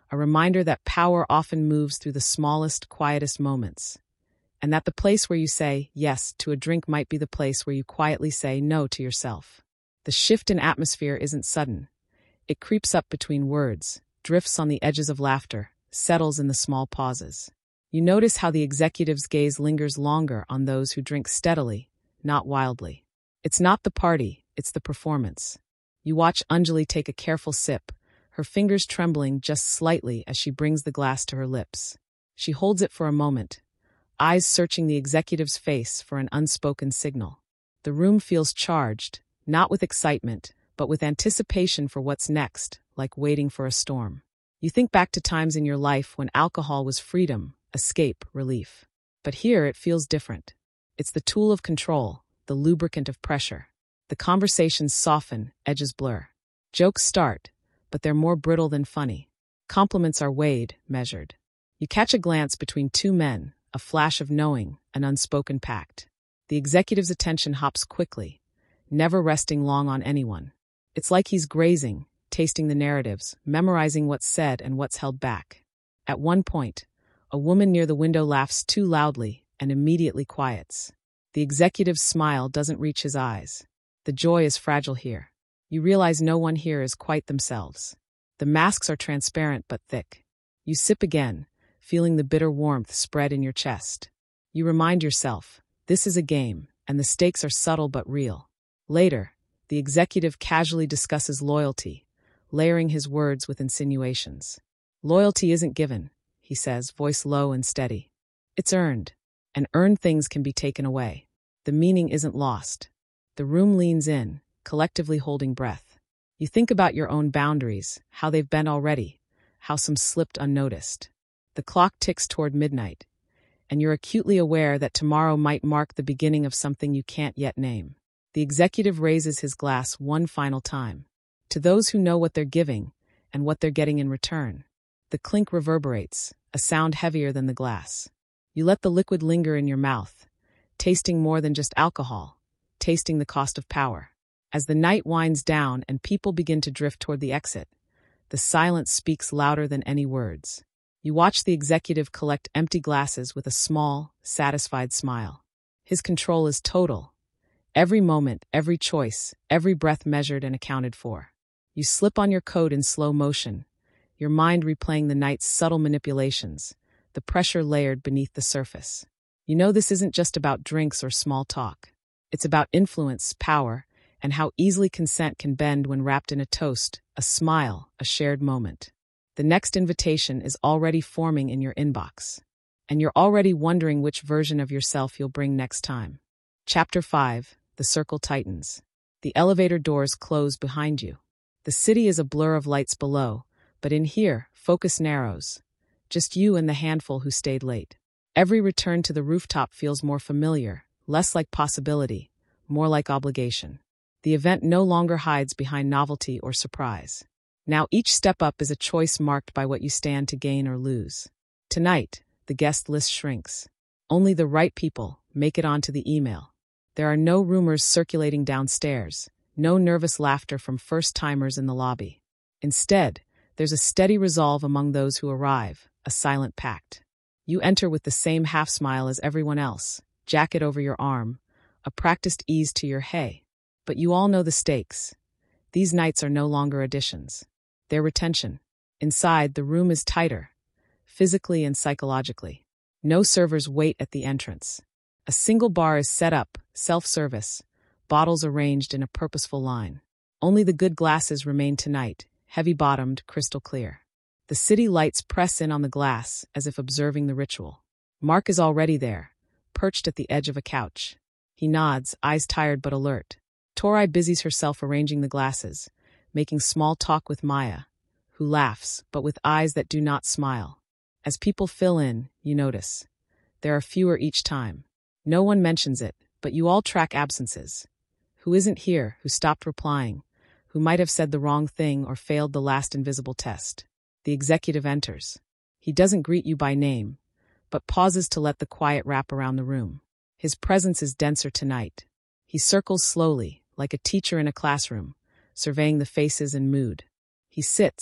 a reminder that power often moves through the smallest, quietest moments, and that the place where you say yes to a drink might be the place where you quietly say no to yourself. The shift in atmosphere isn't sudden. It creeps up between words, drifts on the edges of laughter, settles in the small pauses. You notice how the executive's gaze lingers longer on those who drink steadily, not wildly. It's not the party, it's the performance. You watch Anjali take a careful sip, her fingers trembling just slightly as she brings the glass to her lips. She holds it for a moment, eyes searching the executive's face for an unspoken signal. The room feels charged, not with excitement, but with anticipation for what's next, like waiting for a storm. You think back to times in your life when alcohol was freedom, escape, relief. But here it feels different. It's the tool of control, the lubricant of pressure. The conversations soften, edges blur. Jokes start, but they're more brittle than funny. Compliments are weighed, measured. You catch a glance between two men, a flash of knowing, an unspoken pact. The executive's attention hops quickly, never resting long on anyone. It's like he's grazing, tasting the narratives, memorizing what's said and what's held back. At one point, a woman near the window laughs too loudly and immediately quiets. The executive's smile doesn't reach his eyes. The joy is fragile here. You realize no one here is quite themselves. The masks are transparent but thick. You sip again, feeling the bitter warmth spread in your chest. You remind yourself, this is a game, and the stakes are subtle but real. Later, the executive casually discusses loyalty, layering his words with insinuations. Loyalty isn't given, he says, voice low and steady. It's earned, and earned things can be taken away. The meaning isn't lost. The room leans in, collectively holding breath. You think about your own boundaries, how they've bent already, how some slipped unnoticed. The clock ticks toward midnight, and you're acutely aware that tomorrow might mark the beginning of something you can't yet name. The executive raises his glass one final time. To those who know what they're giving and what they're getting in return. The clink reverberates, a sound heavier than the glass. You let the liquid linger in your mouth, tasting more than just alcohol, tasting the cost of power. As the night winds down and people begin to drift toward the exit, the silence speaks louder than any words. You watch the executive collect empty glasses with a small, satisfied smile. His control is total. Every moment, every choice, every breath measured and accounted for. You slip on your coat in slow motion, your mind replaying the night's subtle manipulations, the pressure layered beneath the surface. You know this isn't just about drinks or small talk. It's about influence, power, and how easily consent can bend when wrapped in a toast, a smile, a shared moment. The next invitation is already forming in your inbox, and you're already wondering which version of yourself you'll bring next time. Chapter 5. The circle tightens. The elevator doors close behind you. The city is a blur of lights below, but in here, focus narrows. Just you and the handful who stayed late. Every return to the rooftop feels more familiar, less like possibility, more like obligation. The event no longer hides behind novelty or surprise. Now each step up is a choice marked by what you stand to gain or lose. Tonight, the guest list shrinks. Only the right people make it onto the email. There are no rumors circulating downstairs, no nervous laughter from first-timers in the lobby. Instead, there's a steady resolve among those who arrive, a silent pact. You enter with the same half-smile as everyone else, jacket over your arm, a practiced ease to your hey. But you all know the stakes. These nights are no longer additions. They're retention. Inside, the room is tighter, physically and psychologically. No servers wait at the entrance. A single bar is set up, self-service, bottles arranged in a purposeful line. Only the good glasses remain tonight, heavy-bottomed, crystal clear. The city lights press in on the glass as if observing the ritual. Mark is already there, perched at the edge of a couch. He nods, eyes tired but alert. Torai busies herself arranging the glasses, making small talk with Maya, who laughs, but with eyes that do not smile. As people fill in, you notice. There are fewer each time. No one mentions it, but you all track absences. Who isn't here, who stopped replying, who might have said the wrong thing or failed the last invisible test. The executive enters. He doesn't greet you by name, but pauses to let the quiet wrap around the room. His presence is denser tonight. He circles slowly, like a teacher in a classroom, surveying the faces and mood. He sits,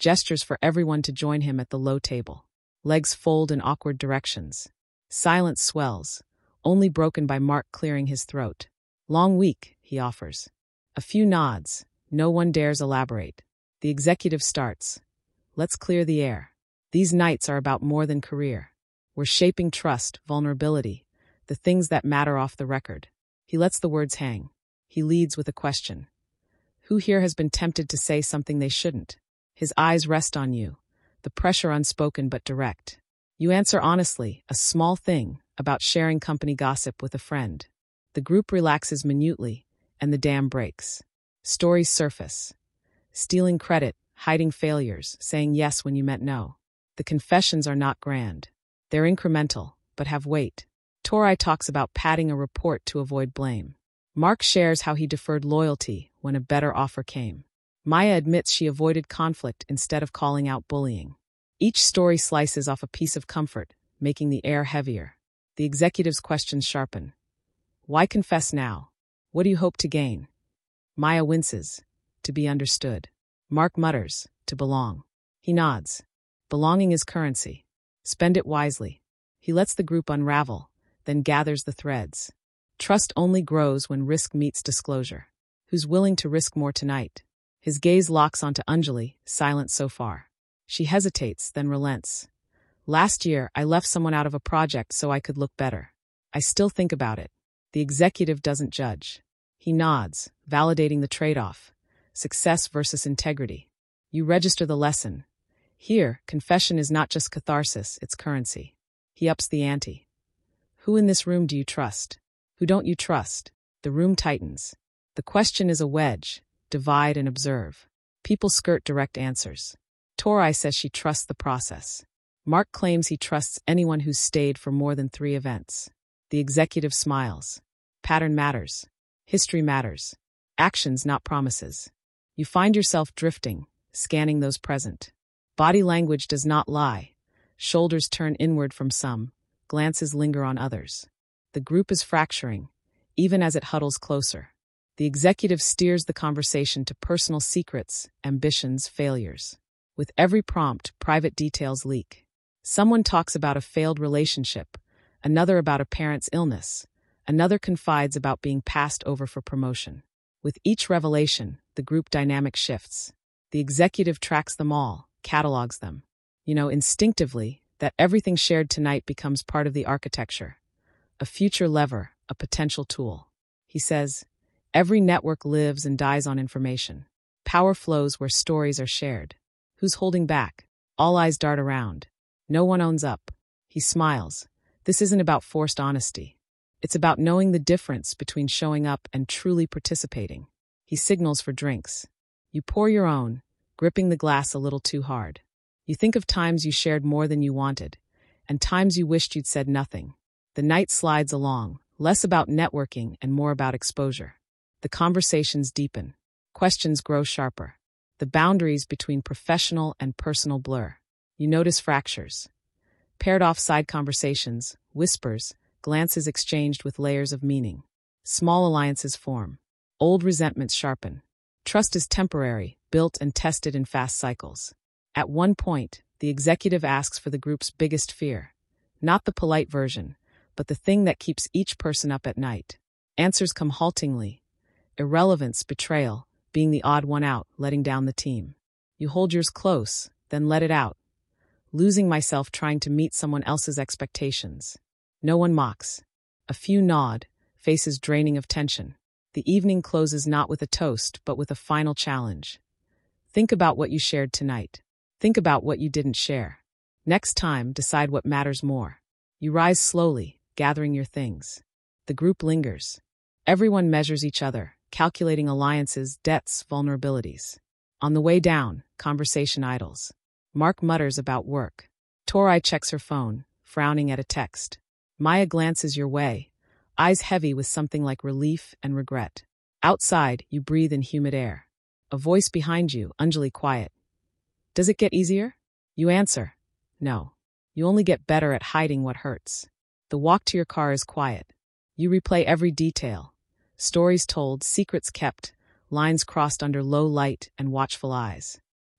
gestures for everyone to join him at the low table. Legs fold in awkward directions. Silence swells, only broken by Mark clearing his throat. Long week, he offers. A few nods. No one dares elaborate. The executive starts. Let's clear the air. These nights are about more than career. We're shaping trust, vulnerability, the things that matter off the record. He lets the words hang. He leads with a question. Who here has been tempted to say something they shouldn't? His eyes rest on you, the pressure unspoken but direct. You answer honestly, a small thing, about sharing company gossip with a friend. The group relaxes minutely, and the dam breaks. Stories surface. Stealing credit, hiding failures, saying yes when you meant no. The confessions are not grand. They're incremental, but have weight. Torai talks about padding a report to avoid blame. Mark shares how he deferred loyalty when a better offer came. Maya admits she avoided conflict instead of calling out bullying. Each story slices off a piece of comfort, making the air heavier. The executive's questions sharpen. Why confess now? What do you hope to gain? Maya winces. To be understood. Mark mutters. To belong. He nods. Belonging is currency. Spend it wisely. He lets the group unravel, then gathers the threads. Trust only grows when risk meets disclosure. Who's willing to risk more tonight? His gaze locks onto Anjali, silent so far. She hesitates, then relents. Last year, I left someone out of a project so I could look better. I still think about it. The executive doesn't judge. He nods, validating the trade-off. Success versus integrity. You register the lesson. Here, confession is not just catharsis, it's currency. He ups the ante. Who in this room do you trust? Who don't you trust? The room tightens. The question is a wedge. Divide and observe. People skirt direct answers. Torai says she trusts the process. Mark claims he trusts anyone who's stayed for more than 3 events. The executive smiles. Pattern matters. History matters. Actions, not promises. You find yourself drifting, scanning those present. Body language does not lie. Shoulders turn inward from some, glances linger on others. The group is fracturing, even as it huddles closer. The executive steers the conversation to personal secrets, ambitions, failures. With every prompt, private details leak. Someone talks about a failed relationship, another about a parent's illness, another confides about being passed over for promotion. With each revelation, the group dynamic shifts. The executive tracks them all, catalogs them. Instinctively, that everything shared tonight becomes part of the architecture. A future lever, a potential tool. He says, every network lives and dies on information. Power flows where stories are shared. Who's holding back? All eyes dart around. No one owns up. He smiles. This isn't about forced honesty. It's about knowing the difference between showing up and truly participating. He signals for drinks. You pour your own, gripping the glass a little too hard. You think of times you shared more than you wanted, and times you wished you'd said nothing. The night slides along, less about networking and more about exposure. The conversations deepen. Questions grow sharper. The boundaries between professional and personal blur. You notice fractures. Paired off side conversations, whispers, glances exchanged with layers of meaning. Small alliances form. Old resentments sharpen. Trust is temporary, built and tested in fast cycles. At one point, the executive asks for the group's biggest fear. Not the polite version, but the thing that keeps each person up at night. Answers come haltingly. Irrelevance, betrayal, being the odd one out, letting down the team. You hold yours close, then let it out. Losing myself trying to meet someone else's expectations. No one mocks. A few nod, faces draining of tension. The evening closes not with a toast, but with a final challenge. Think about what you shared tonight. Think about what you didn't share. Next time, decide what matters more. You rise slowly, gathering your things. The group lingers. Everyone measures each other, calculating alliances, debts, vulnerabilities. On the way down, conversation idles. Mark mutters about work. Torai checks her phone, frowning at a text. Maya glances your way, eyes heavy with something like relief and regret. Outside, you breathe in humid air. A voice behind you, Anjali quiet. Does it get easier? You answer. No. You only get better at hiding what hurts. The walk to your car is quiet. You replay every detail. Stories told, secrets kept, lines crossed under low light and watchful eyes.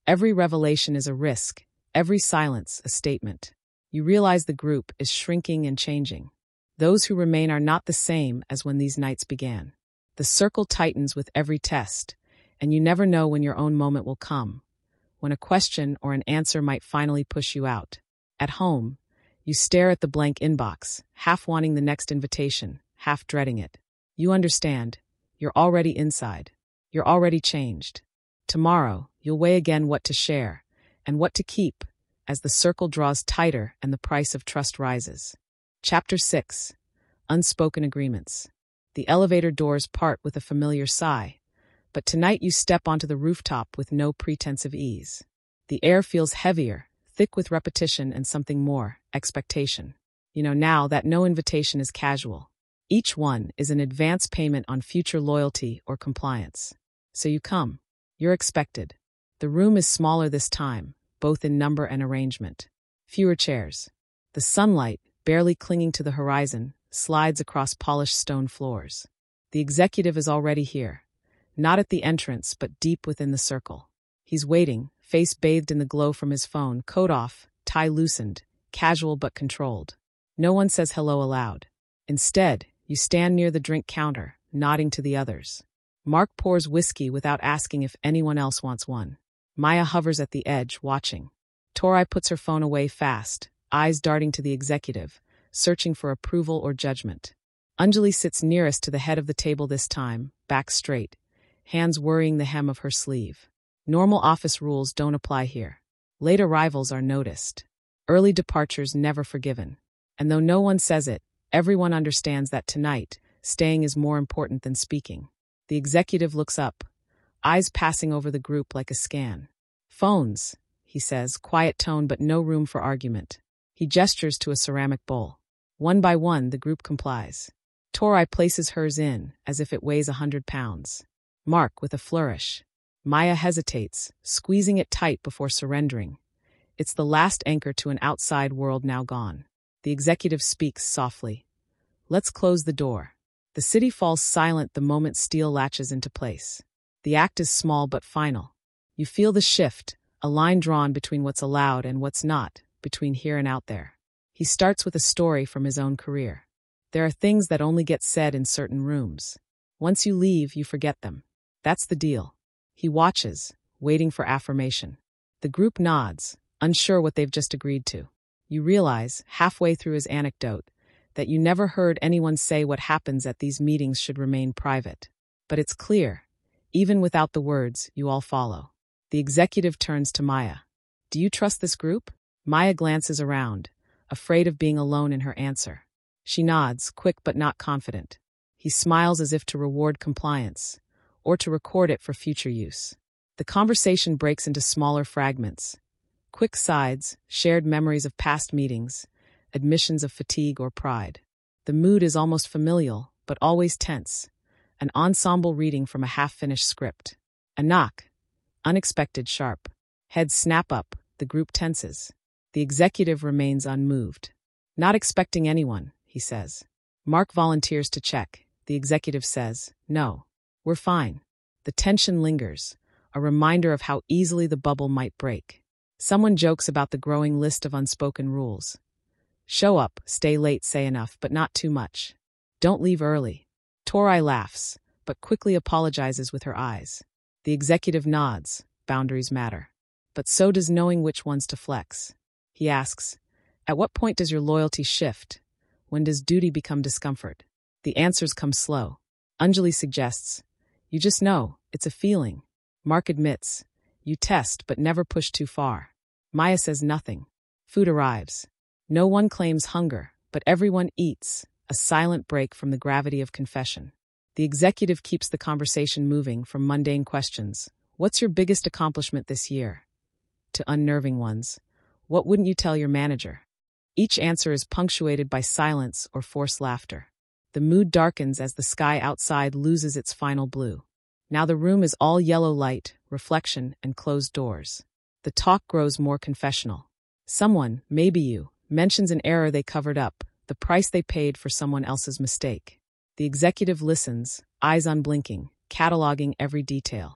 Every revelation is a risk, every silence a statement. You realize the group is shrinking and changing. Those who remain are not the same as when these nights began. The circle tightens with every test, and you never know when your own moment will come, when a question or an answer might finally push you out. At home, you stare at the blank inbox, half wanting the next invitation, half dreading it. You understand. You're already inside. You're already changed. Tomorrow, you'll weigh again what to share and what to keep as the circle draws tighter and the price of trust rises. Chapter 6. Unspoken Agreements. The elevator doors part with a familiar sigh, but tonight you step onto the rooftop with no pretense of ease. The air feels heavier, thick with repetition and something more, expectation. You know now that no invitation is casual. Each one is an advance payment on future loyalty or compliance. So you come. You're expected. The room is smaller this time, both in number and arrangement. Fewer chairs. The sunlight, barely clinging to the horizon, slides across polished stone floors. The executive is already here, not at the entrance but deep within the circle. He's waiting, face bathed in the glow from his phone, coat off, tie loosened, casual but controlled. No one says hello aloud. Instead, you stand near the drink counter, nodding to the others. Mark pours whiskey without asking if anyone else wants one. Maya hovers at the edge, watching. Torai puts her phone away fast, eyes darting to the executive, searching for approval or judgment. Anjali sits nearest to the head of the table this time, back straight, hands worrying the hem of her sleeve. Normal office rules don't apply here. Late arrivals are noticed. Early departures never forgiven. And though no one says it, everyone understands that tonight, staying is more important than speaking. The executive looks up, eyes passing over the group like a scan. Phones, he says, quiet tone but no room for argument. He gestures to a ceramic bowl. One by one, the group complies. Torai places hers in, as if it weighs 100 pounds. Mark with a flourish. Maya hesitates, squeezing it tight before surrendering. It's the last anchor to an outside world now gone. The executive speaks softly. Let's close the door. The city falls silent the moment steel latches into place. The act is small but final. You feel the shift, a line drawn between what's allowed and what's not, between here and out there. He starts with a story from his own career. There are things that only get said in certain rooms. Once you leave, you forget them. That's the deal. He watches, waiting for affirmation. The group nods, unsure what they've just agreed to. You realize, halfway through his anecdote, that you never heard anyone say what happens at these meetings should remain private. But it's clear. Even without the words, you all follow. The executive turns to Maya. Do you trust this group? Maya glances around, afraid of being alone in her answer. She nods, quick but not confident. He smiles as if to reward compliance, or to record it for future use. The conversation breaks into smaller fragments. Quick sides, shared memories of past meetings, admissions of fatigue or pride. The mood is almost familial, but always tense. An ensemble reading from a half-finished script. A knock. Unexpected, sharp. Heads snap up, the group tenses. The executive remains unmoved. Not expecting anyone, he says. Mark volunteers to check. The executive says, no. We're fine. The tension lingers, a reminder of how easily the bubble might break. Someone jokes about the growing list of unspoken rules. Show up, stay late, say enough, but not too much. Don't leave early. Torai laughs, but quickly apologizes with her eyes. The executive nods. Boundaries matter. But so does knowing which ones to flex. He asks, at what point does your loyalty shift? When does duty become discomfort? The answers come slow. Anjali suggests, you just know, it's a feeling. Mark admits, you test but never push too far. Maya says nothing. Food arrives. No one claims hunger, but everyone eats, a silent break from the gravity of confession. The executive keeps the conversation moving from mundane questions. What's your biggest accomplishment this year? To unnerving ones. What wouldn't you tell your manager? Each answer is punctuated by silence or forced laughter. The mood darkens as the sky outside loses its final blue. Now the room is all yellow light, reflection, and closed doors. The talk grows more confessional. Someone, maybe you, mentions an error they covered up, the price they paid for someone else's mistake. The executive listens, eyes unblinking, cataloging every detail.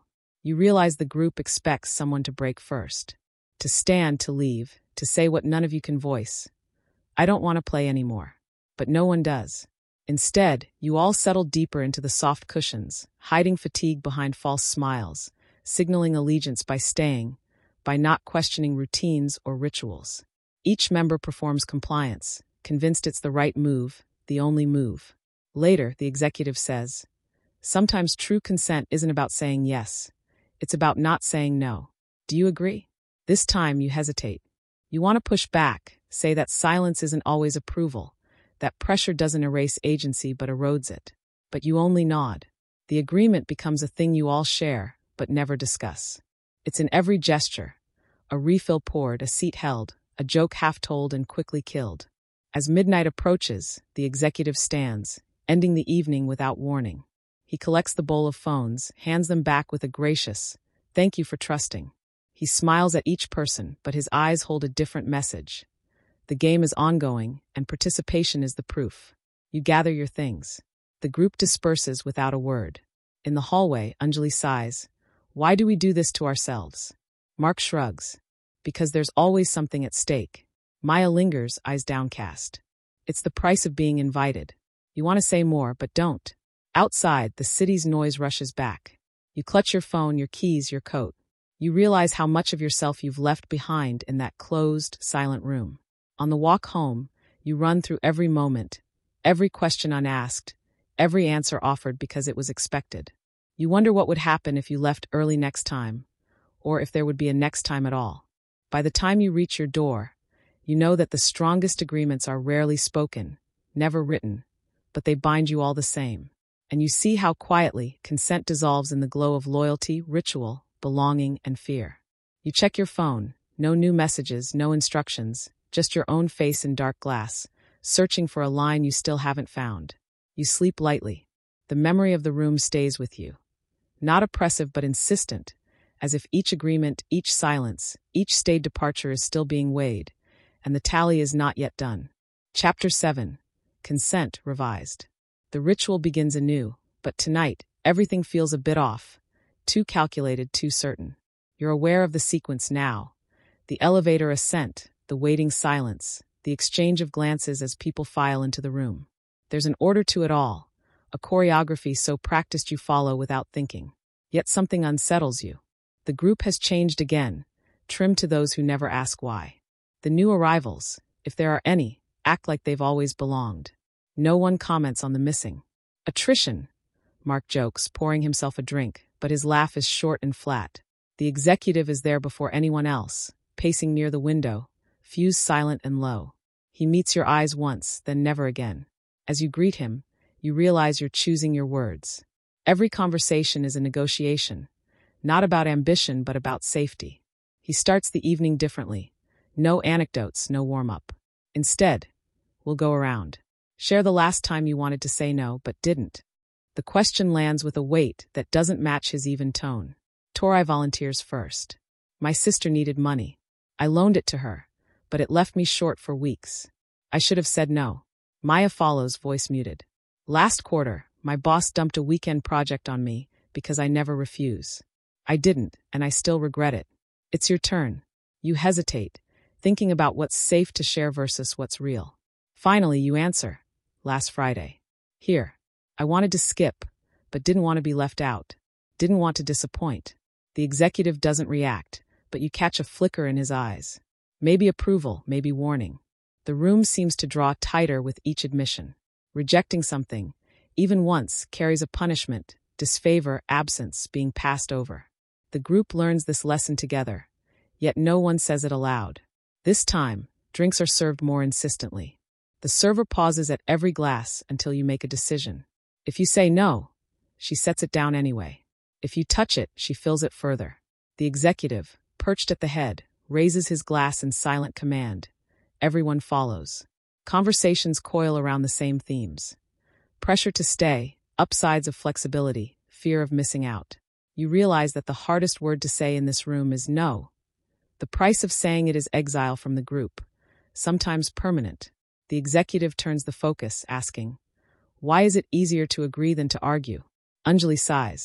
You realize the group expects someone to break first. To stand, to leave, to say what none of you can voice. I don't want to play anymore. But no one does. Instead, you all settle deeper into the soft cushions, hiding fatigue behind false smiles, signaling allegiance by staying, by not questioning routines or rituals. Each member performs compliance, convinced it's the right move, the only move. Later, the executive says, "Sometimes true consent isn't about saying yes. It's about not saying no. Do you agree?" This time you hesitate. You want to push back, say that silence isn't always approval, that pressure doesn't erase agency but erodes it. But you only nod. The agreement becomes a thing you all share, but never discuss. It's in every gesture. A refill poured, a seat held, a joke half told and quickly killed. As midnight approaches, the executive stands, ending the evening without warning. He collects the bowl of phones, hands them back with a gracious, "Thank you for trusting." He smiles at each person, but his eyes hold a different message. The game is ongoing, and participation is the proof. You gather your things. The group disperses without a word. In the hallway, Anjali sighs. Why do we do this to ourselves? Mark shrugs. Because there's always something at stake. Maya lingers, eyes downcast. It's the price of being invited. You want to say more, but don't. Outside, the city's noise rushes back. You clutch your phone, your keys, your coat. You realize how much of yourself you've left behind in that closed, silent room. On the walk home, you run through every moment, every question unasked, every answer offered because it was expected. You wonder what would happen if you left early next time, or if there would be a next time at all. By the time you reach your door, you know that the strongest agreements are rarely spoken, never written, but they bind you all the same. And you see how quietly consent dissolves in the glow of loyalty, ritual, belonging, and fear. You check your phone, no new messages, no instructions, just your own face in dark glass, searching for a line you still haven't found. You sleep lightly. The memory of the room stays with you. Not oppressive but insistent, as if each agreement, each silence, each stayed departure is still being weighed, and the tally is not yet done. Chapter 7. Consent Revised. The ritual begins anew, but tonight, everything feels a bit off. Too calculated, too certain. You're aware of the sequence now. The elevator ascent, the waiting silence, the exchange of glances as people file into the room. There's an order to it all, a choreography so practiced you follow without thinking. Yet something unsettles you. The group has changed again, trimmed to those who never ask why. The new arrivals, if there are any, act like they've always belonged. No one comments on the missing. Attrition, Mark jokes, pouring himself a drink, but his laugh is short and flat. The executive is there before anyone else, pacing near the window, fuse silent and low. He meets your eyes once, then never again. As you greet him, you realize you're choosing your words. Every conversation is a negotiation, not about ambition but about safety. He starts the evening differently. No anecdotes, no warm-up. Instead, we'll go around. Share the last time you wanted to say no but didn't. The question lands with a weight that doesn't match his even tone. Torai volunteers first. My sister needed money. I loaned it to her, but it left me short for weeks. I should have said no. Maya follows, voice muted. Last quarter, my boss dumped a weekend project on me because I never refuse. I didn't, and I still regret it. It's your turn. You hesitate, thinking about what's safe to share versus what's real. Finally, you answer. Last Friday. Here. I wanted to skip, but didn't want to be left out. Didn't want to disappoint. The executive doesn't react, but you catch a flicker in his eyes. Maybe approval, maybe warning. The room seems to draw tighter with each admission. Rejecting something, even once, carries a punishment, disfavor, absence, being passed over. The group learns this lesson together, yet no one says it aloud. This time, drinks are served more insistently. The server pauses at every glass until you make a decision. If you say no, she sets it down anyway. If you touch it, she fills it further. The executive, perched at the head, raises his glass in silent command. Everyone follows. Conversations coil around the same themes. Pressure to stay, upsides of flexibility, fear of missing out. You realize that the hardest word to say in this room is no. The price of saying it is exile from the group, sometimes permanent. The executive turns the focus, asking, why is it easier to agree than to argue? Anjali sighs.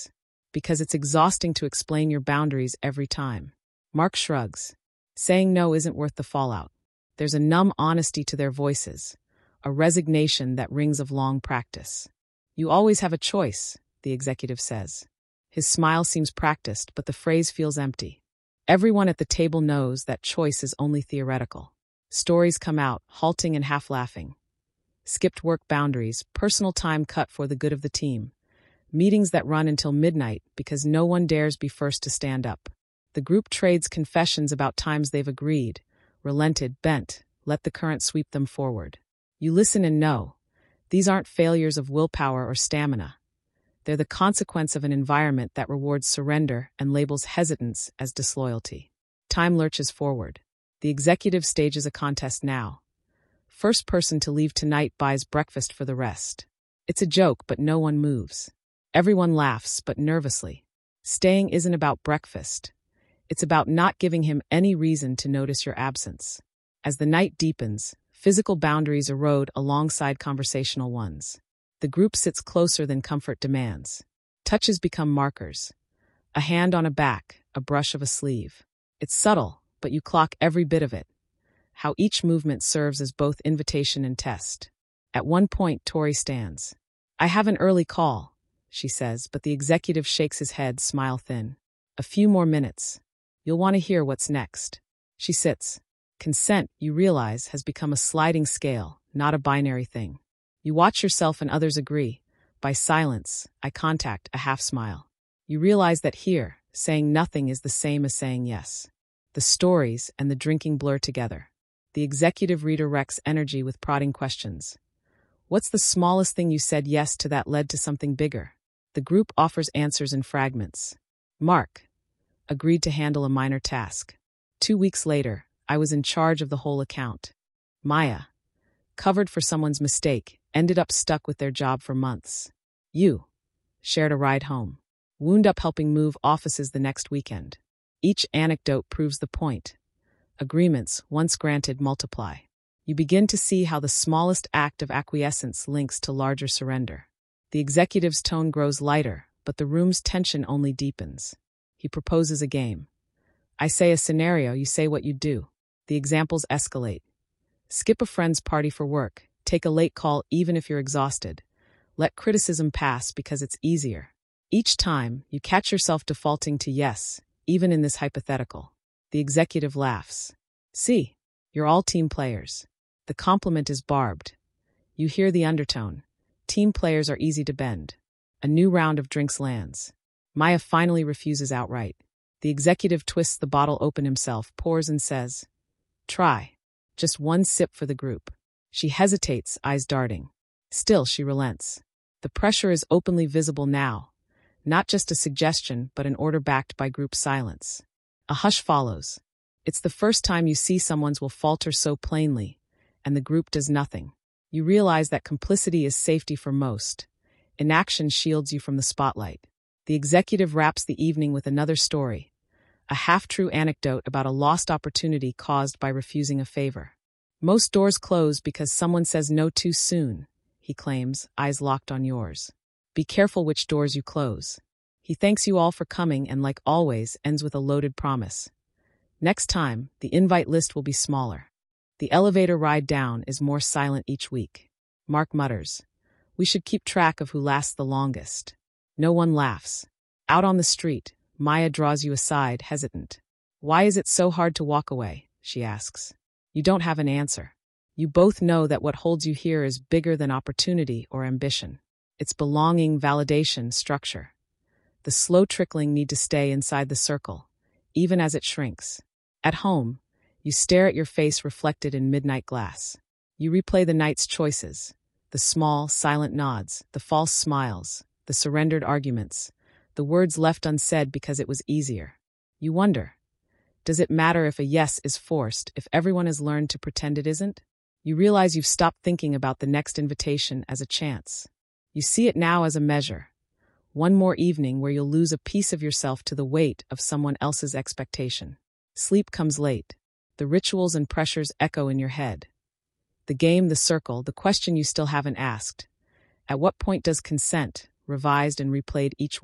Because it's exhausting to explain your boundaries every time. Mark shrugs. Saying no isn't worth the fallout. There's a numb honesty to their voices, a resignation that rings of long practice. You always have a choice, the executive says. His smile seems practiced, but the phrase feels empty. Everyone at the table knows that choice is only theoretical. Stories come out, halting and half-laughing. Skipped work boundaries, personal time cut for the good of the team. Meetings that run until midnight because no one dares be first to stand up. The group trades confessions about times they've agreed, relented, bent, let the current sweep them forward. You listen and know. These aren't failures of willpower or stamina. They're the consequence of an environment that rewards surrender and labels hesitance as disloyalty. Time lurches forward. The executive stages a contest now. First person to leave tonight buys breakfast for the rest. It's a joke, but no one moves. Everyone laughs, but nervously. Staying isn't about breakfast. It's about not giving him any reason to notice your absence. As the night deepens, physical boundaries erode alongside conversational ones. The group sits closer than comfort demands. Touches become markers. A hand on a back, a brush of a sleeve. It's subtle, but you clock every bit of it. How each movement serves as both invitation and test. At one point, Tori stands. I have an early call, she says, but the executive shakes his head, smile thin. A few more minutes. You'll want to hear what's next. She sits. Consent, you realize, has become a sliding scale, not a binary thing. You watch yourself and others agree. By silence, eye contact, a half smile. You realize that here, saying nothing is the same as saying yes. The stories and the drinking blur together. The executive redirects energy with prodding questions. What's the smallest thing you said yes to that led to something bigger? The group offers answers in fragments. Mark agreed to handle a minor task. 2 weeks later, I was in charge of the whole account. Maya covered for someone's mistake, ended up stuck with their job for months. You shared a ride home. Wound up helping move offices the next weekend. Each anecdote proves the point. Agreements, once granted, multiply. You begin to see how the smallest act of acquiescence links to larger surrender. The executive's tone grows lighter, but the room's tension only deepens. He proposes a game. I say a scenario, you say what you do. The examples escalate. Skip a friend's party for work. Take a late call even if you're exhausted. Let criticism pass because it's easier. Each time, you catch yourself defaulting to yes, even in this hypothetical. The executive laughs. See, you're all team players. The compliment is barbed. You hear the undertone. Team players are easy to bend. A new round of drinks lands. Maya finally refuses outright. The executive twists the bottle open himself, pours and says, Try. Just one sip for the group. She hesitates, eyes darting. Still, she relents. The pressure is openly visible now. Not just a suggestion, but an order backed by group silence. A hush follows. It's the first time you see someone's will falter so plainly, and the group does nothing. You realize that complicity is safety for most. Inaction shields you from the spotlight. The executive wraps the evening with another story. A half-true anecdote about a lost opportunity caused by refusing a favor. Most doors close because someone says no too soon, he claims, eyes locked on yours. Be careful which doors you close. He thanks you all for coming and, like always, ends with a loaded promise. Next time, the invite list will be smaller. The elevator ride down is more silent each week. Mark mutters, we should keep track of who lasts the longest. No one laughs. Out on the street, Maya draws you aside, hesitant. Why is it so hard to walk away? She asks. You don't have an answer. You both know that what holds you here is bigger than opportunity or ambition. It's belonging, validation, structure. The slow trickling need to stay inside the circle, even as it shrinks. At home, you stare at your face reflected in midnight glass. You replay the night's choices, the small, silent nods, the false smiles, the surrendered arguments, the words left unsaid because it was easier. You wonder, does it matter if a yes is forced, if everyone has learned to pretend it isn't? You realize you've stopped thinking about the next invitation as a chance. You see it now as a measure. One more evening where you'll lose a piece of yourself to the weight of someone else's expectation. Sleep comes late. The rituals and pressures echo in your head. The game, the circle, the question you still haven't asked. At what point does consent, revised and replayed each week,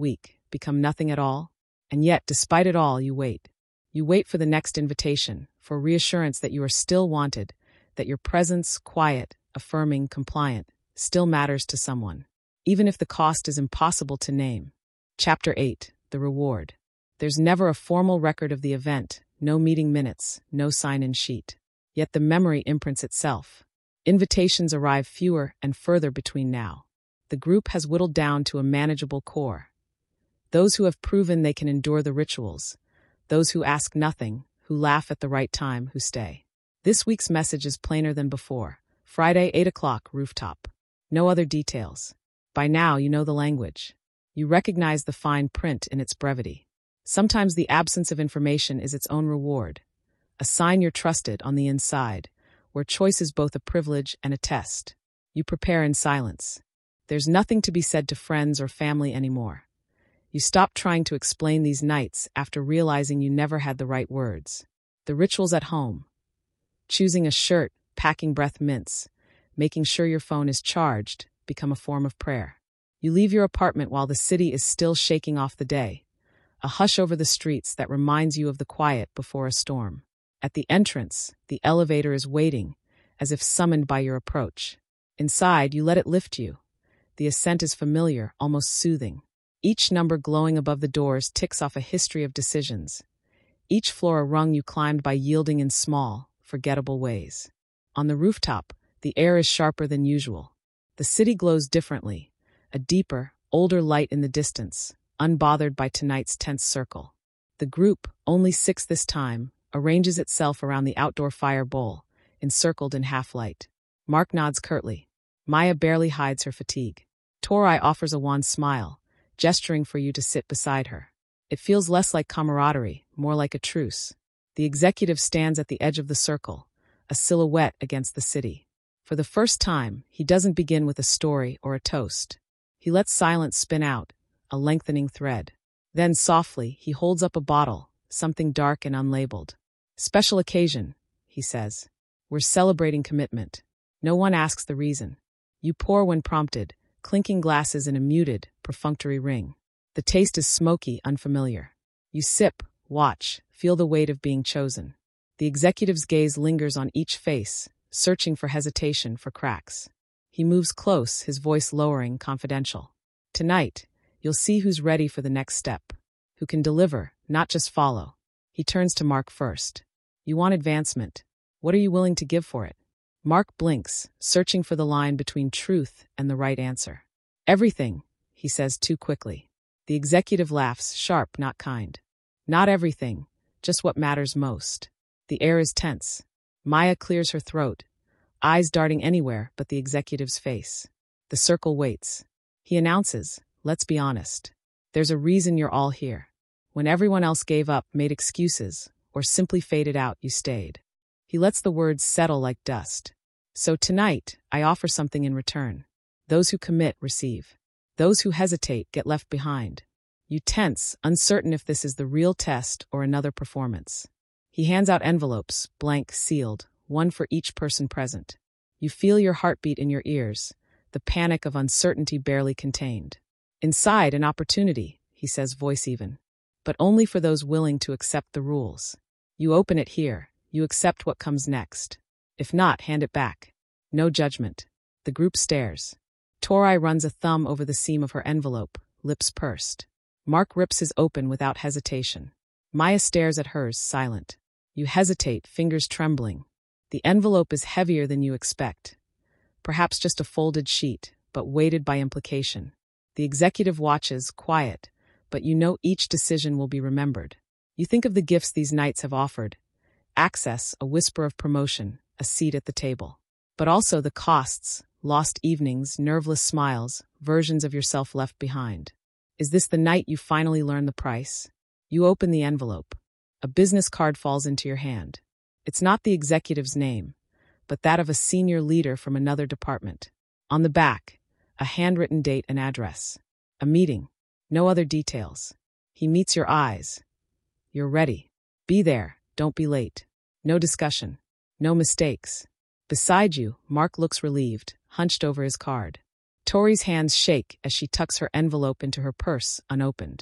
become nothing at all? And yet, despite it all, you wait. You wait for the next invitation, for reassurance that you are still wanted, that your presence, quiet, affirming, compliant, still matters to someone, even if the cost is impossible to name. Chapter 8. The Reward. There's never a formal record of the event, no meeting minutes, no sign-in sheet. Yet the memory imprints itself. Invitations arrive fewer and further between now. The group has whittled down to a manageable core. Those who have proven they can endure the rituals, those who ask nothing, who laugh at the right time, who stay. This week's message is plainer than before. Friday, 8 o'clock, rooftop. No other details. By now, you know the language. You recognize the fine print in its brevity. Sometimes the absence of information is its own reward. A sign you're trusted on the inside, where choice is both a privilege and a test. You prepare in silence. There's nothing to be said to friends or family anymore. You stop trying to explain these nights after realizing you never had the right words. The rituals at home. Choosing a shirt, packing breath mints, making sure your phone is charged, become a form of prayer. You leave your apartment while the city is still shaking off the day. A hush over the streets that reminds you of the quiet before a storm. At the entrance, the elevator is waiting, as if summoned by your approach. Inside, you let it lift you. The ascent is familiar, almost soothing. Each number glowing above the doors ticks off a history of decisions. Each floor a rung you climbed by yielding in small, forgettable ways. On the rooftop, the air is sharper than usual. The city glows differently, a deeper, older light in the distance, unbothered by tonight's tense circle. The group, only 6 this time, arranges itself around the outdoor fire bowl, encircled in half-light. Mark nods curtly. Maya barely hides her fatigue. Torai offers a wan smile, gesturing for you to sit beside her. It feels less like camaraderie, more like a truce. The executive stands at the edge of the circle, a silhouette against the city. For the first time, he doesn't begin with a story or a toast. He lets silence spin out, a lengthening thread. Then softly, he holds up a bottle, something dark and unlabeled. Special occasion, he says. We're celebrating commitment. No one asks the reason. You pour when prompted, clinking glasses in a muted, perfunctory ring. The taste is smoky, unfamiliar. You sip, watch, feel the weight of being chosen. The executive's gaze lingers on each face, searching for hesitation, for cracks. He moves close, his voice lowering, confidential. Tonight, you'll see who's ready for the next step, who can deliver, not just follow. He turns to Mark first. You want advancement. What are you willing to give for it? Mark blinks, searching for the line between truth and the right answer. Everything, he says too quickly. The executive laughs, sharp, not kind. Not everything, just what matters most. The air is tense. Maya clears her throat, eyes darting anywhere but the executive's face. The circle waits. He announces, let's be honest. There's a reason you're all here. When everyone else gave up, made excuses, or simply faded out, you stayed. He lets the words settle like dust. So tonight, I offer something in return. Those who commit receive. Those who hesitate get left behind. You tense, uncertain if this is the real test or another performance. He hands out envelopes, blank, sealed, one for each person present. You feel your heartbeat in your ears, the panic of uncertainty barely contained. Inside, an opportunity, he says, voice even. But only for those willing to accept the rules. You open it here, you accept what comes next. If not, hand it back. No judgment. The group stares. Torai runs a thumb over the seam of her envelope, lips pursed. Mark rips his open without hesitation. Maya stares at hers, silent. You hesitate, fingers trembling. The envelope is heavier than you expect. Perhaps just a folded sheet, but weighted by implication. The executive watches, quiet, but you know each decision will be remembered. You think of the gifts these nights have offered. Access, a whisper of promotion, a seat at the table. But also the costs, lost evenings, nerveless smiles, versions of yourself left behind. Is this the night you finally learn the price? You open the envelope. A business card falls into your hand. It's not the executive's name, but that of a senior leader from another department. On the back, a handwritten date and address. A meeting. No other details. He meets your eyes. You're ready. Be there. Don't be late. No discussion. No mistakes. Beside you, Mark looks relieved, hunched over his card. Tori's hands shake as she tucks her envelope into her purse, unopened.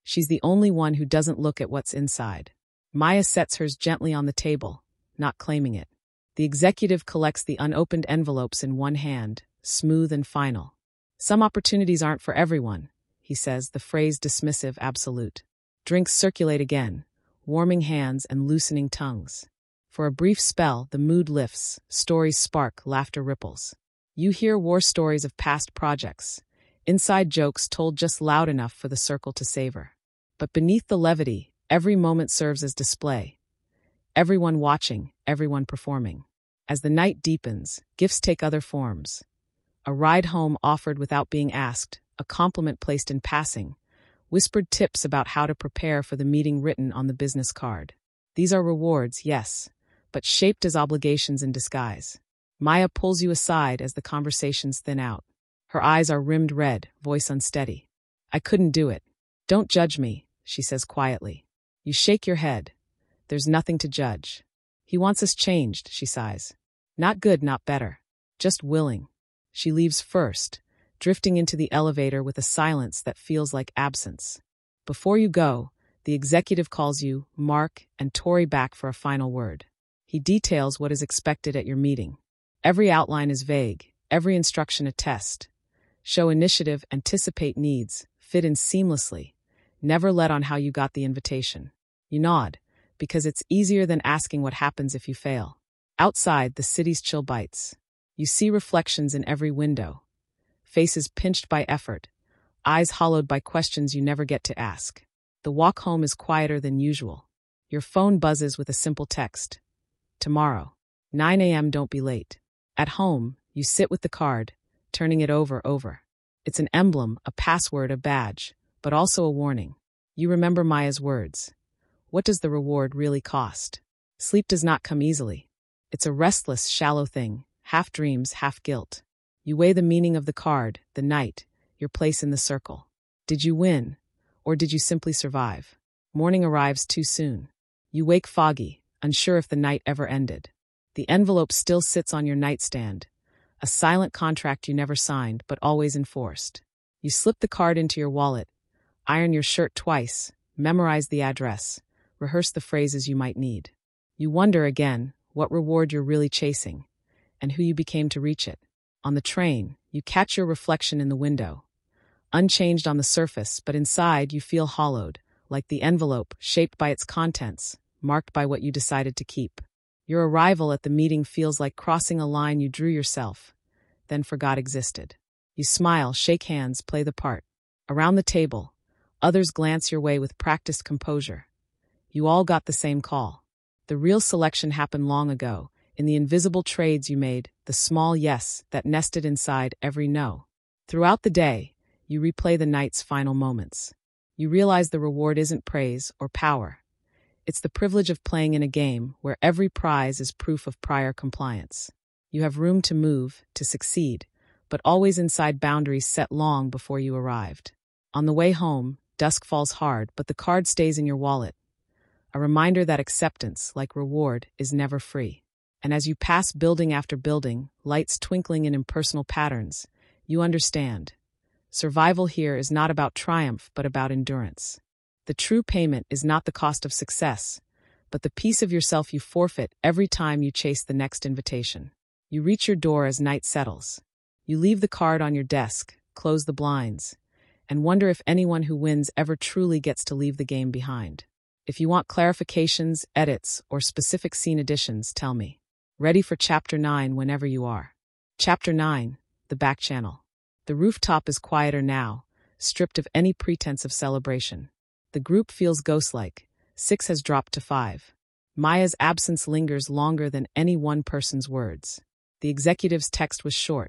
She's the only one who doesn't look at what's inside. Maya sets hers gently on the table, not claiming it. The executive collects the unopened envelopes in one hand, smooth and final. Some opportunities aren't for everyone, he says, the phrase dismissive absolute. Drinks circulate again, warming hands and loosening tongues. For a brief spell, the mood lifts, stories spark, laughter ripples. You hear war stories of past projects, inside jokes told just loud enough for the circle to savor. But beneath the levity, every moment serves as display. Everyone watching, everyone performing. As the night deepens, gifts take other forms. A ride home offered without being asked, a compliment placed in passing, whispered tips about how to prepare for the meeting written on the business card. These are rewards, yes, but shaped as obligations in disguise. Maya pulls you aside as the conversations thin out. Her eyes are rimmed red, voice unsteady. I couldn't do it. Don't judge me, she says quietly. You shake your head. There's nothing to judge. He wants us changed, she sighs. Not good, not better. Just willing. She leaves first, drifting into the elevator with a silence that feels like absence. Before you go, the executive calls you, Mark, and Tori back for a final word. He details what is expected at your meeting. Every outline is vague, every instruction a test. Show initiative, anticipate needs, fit in seamlessly. Never let on how you got the invitation. You nod, because it's easier than asking what happens if you fail. Outside, the city's chill bites. You see reflections in every window. Faces pinched by effort, eyes hollowed by questions you never get to ask. The walk home is quieter than usual. Your phone buzzes with a simple text. Tomorrow, 9 a.m. don't be late. At home, you sit with the card, turning it over. It's an emblem, a password, a badge, but also a warning. You remember Maya's words. What does the reward really cost? Sleep does not come easily. It's a restless, shallow thing, half dreams, half guilt. You weigh the meaning of the card, the night, your place in the circle. Did you win, or did you simply survive? Morning arrives too soon. You wake foggy, unsure if the night ever ended. The envelope still sits on your nightstand, a silent contract you never signed but always enforced. You slip the card into your wallet, iron your shirt twice, memorize the address, rehearse the phrases you might need. You wonder again what reward you're really chasing, and who you became to reach it. On the train, you catch your reflection in the window. Unchanged on the surface, but inside you feel hollowed, like the envelope, shaped by its contents, marked by what you decided to keep. Your arrival at the meeting feels like crossing a line you drew yourself, then forgot existed. You smile, shake hands, play the part. Around the table, others glance your way with practiced composure. You all got the same call. The real selection happened long ago, in the invisible trades you made, the small yes that nested inside every no. Throughout the day, you replay the night's final moments. You realize the reward isn't praise or power. It's the privilege of playing in a game where every prize is proof of prior compliance. You have room to move, to succeed, but always inside boundaries set long before you arrived. On the way home, dusk falls hard, but the card stays in your wallet. A reminder that acceptance, like reward, is never free. And as you pass building after building, lights twinkling in impersonal patterns, you understand. Survival here is not about triumph, but about endurance. The true payment is not the cost of success, but the piece of yourself you forfeit every time you chase the next invitation. You reach your door as night settles. You leave the card on your desk, close the blinds, and wonder if anyone who wins ever truly gets to leave the game behind. If you want clarifications, edits, or specific scene additions, tell me. Ready for Chapter 9 whenever you are. Chapter 9, The Back Channel. The rooftop is quieter now, stripped of any pretense of celebration. The group feels ghost-like. 6 has dropped to 5. Maya's absence lingers longer than any one person's words. The executive's text was short.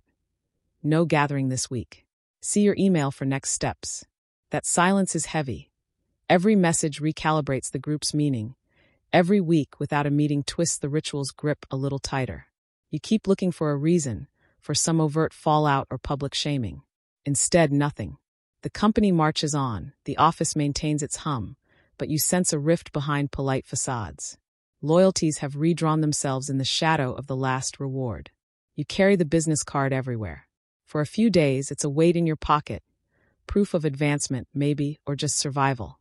No gathering this week. See your email for next steps. That silence is heavy. Every message recalibrates the group's meaning. Every week without a meeting twists the ritual's grip a little tighter. You keep looking for a reason, for some overt fallout or public shaming. Instead, nothing. The company marches on, the office maintains its hum, but you sense a rift behind polite facades. Loyalties have redrawn themselves in the shadow of the last reward. You carry the business card everywhere. For a few days, it's a weight in your pocket. Proof of advancement, maybe, or just survival.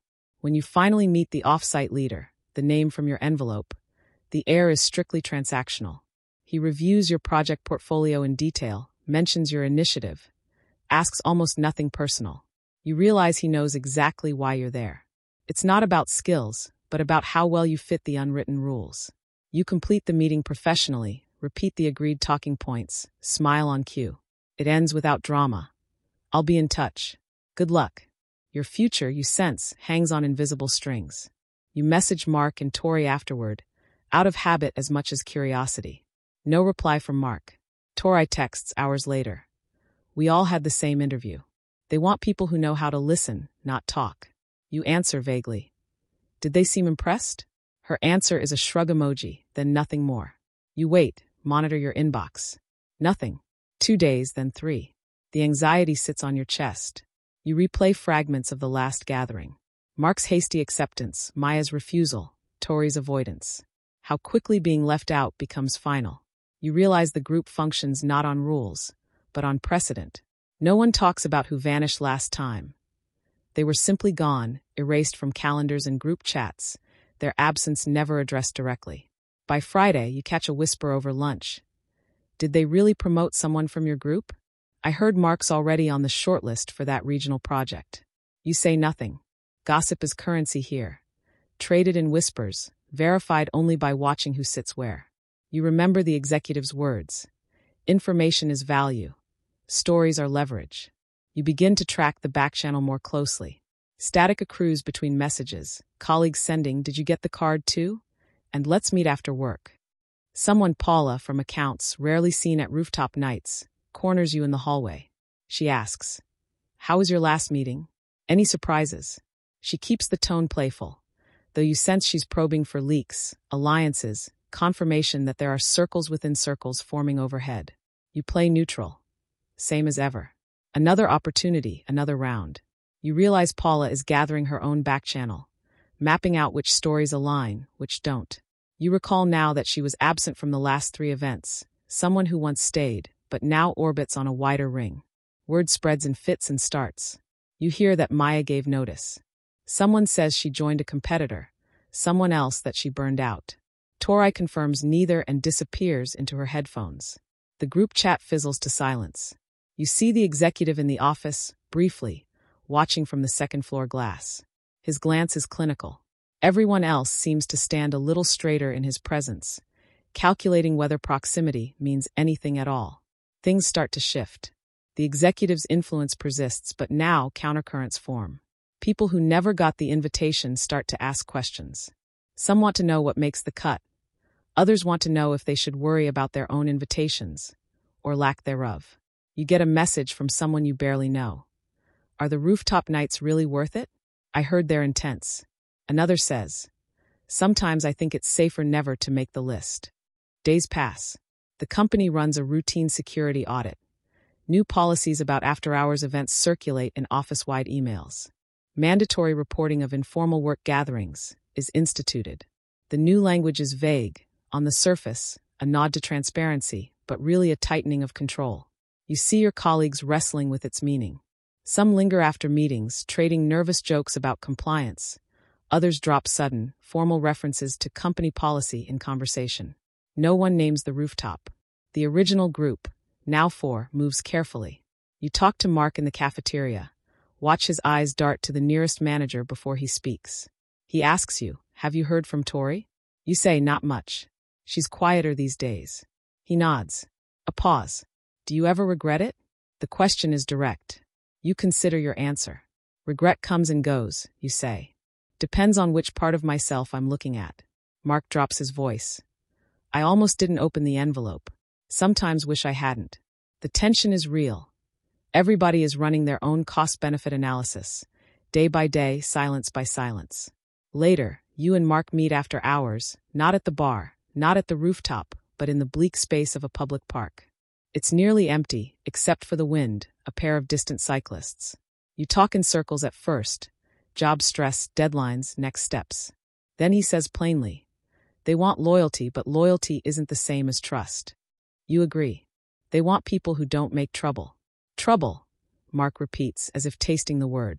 When you finally meet the off-site leader, the name from your envelope, the air is strictly transactional. He reviews your project portfolio in detail, mentions your initiative, asks almost nothing personal. You realize he knows exactly why you're there. It's not about skills, but about how well you fit the unwritten rules. You complete the meeting professionally, repeat the agreed talking points, smile on cue. It ends without drama. I'll be in touch. Good luck. Your future, you sense, hangs on invisible strings. You message Mark and Tori afterward, out of habit as much as curiosity. No reply from Mark. Tori texts hours later. We all had the same interview. They want people who know how to listen, not talk. You answer vaguely. Did they seem impressed? Her answer is a shrug emoji, then nothing more. You wait, monitor your inbox. Nothing. 2 days, then 3. The anxiety sits on your chest. You replay fragments of the last gathering. Mark's hasty acceptance, Maya's refusal, Tori's avoidance. How quickly being left out becomes final. You realize the group functions not on rules, but on precedent. No one talks about who vanished last time. They were simply gone, erased from calendars and group chats, their absence never addressed directly. By Friday, you catch a whisper over lunch. Did they really promote someone from your group? I heard Mark's already on the shortlist for that regional project. You say nothing. Gossip is currency here. Traded in whispers, verified only by watching who sits where. You remember the executive's words. Information is value. Stories are leverage. You begin to track the backchannel more closely. Static accrues between messages. Colleagues sending, did you get the card too? And let's meet after work. Someone, Paula, from accounts, rarely seen at rooftop nights, corners you in the hallway. She asks, how was your last meeting? Any surprises? She keeps the tone playful, though you sense she's probing for leaks, alliances, confirmation that there are circles within circles forming overhead. You play neutral. Same as ever. Another opportunity, another round. You realize Paula is gathering her own backchannel, mapping out which stories align, which don't. You recall now that she was absent from the last 3 events, someone who once stayed, but now orbits on a wider ring. Word spreads in fits and starts. You hear that Maya gave notice. Someone says she joined a competitor, someone else that she burned out. Tori confirms neither and disappears into her headphones. The group chat fizzles to silence. You see the executive in the office, briefly, watching from the second-floor glass. His glance is clinical. Everyone else seems to stand a little straighter in his presence, calculating whether proximity means anything at all. Things start to shift. The executive's influence persists, but now countercurrents form. People who never got the invitation start to ask questions. Some want to know what makes the cut. Others want to know if they should worry about their own invitations, or lack thereof. You get a message from someone you barely know. Are the rooftop nights really worth it? I heard they're intense. Another says, sometimes I think it's safer never to make the list. Days pass. The company runs a routine security audit. New policies about after-hours events circulate in office-wide emails. Mandatory reporting of informal work gatherings is instituted. The new language is vague. On the surface, a nod to transparency, but really a tightening of control. You see your colleagues wrestling with its meaning. Some linger after meetings, trading nervous jokes about compliance. Others drop sudden, formal references to company policy in conversation. No one names the rooftop. The original group, now 4, moves carefully. You talk to Mark in the cafeteria. Watch his eyes dart to the nearest manager before he speaks. He asks you, have you heard from Tori? You say, not much. She's quieter these days. He nods. A pause. Do you ever regret it? The question is direct. You consider your answer. Regret comes and goes, you say. Depends on which part of myself I'm looking at. Mark drops his voice. I almost didn't open the envelope. Sometimes wish I hadn't. The tension is real. Everybody is running their own cost-benefit analysis, day by day, silence by silence. Later, you and Mark meet after hours, not at the bar, not at the rooftop, but in the bleak space of a public park. It's nearly empty, except for the wind, a pair of distant cyclists. You talk in circles at first. Job stress, deadlines, next steps. Then he says plainly, they want loyalty, but loyalty isn't the same as trust. You agree. They want people who don't make trouble. Trouble, Mark repeats, as if tasting the word.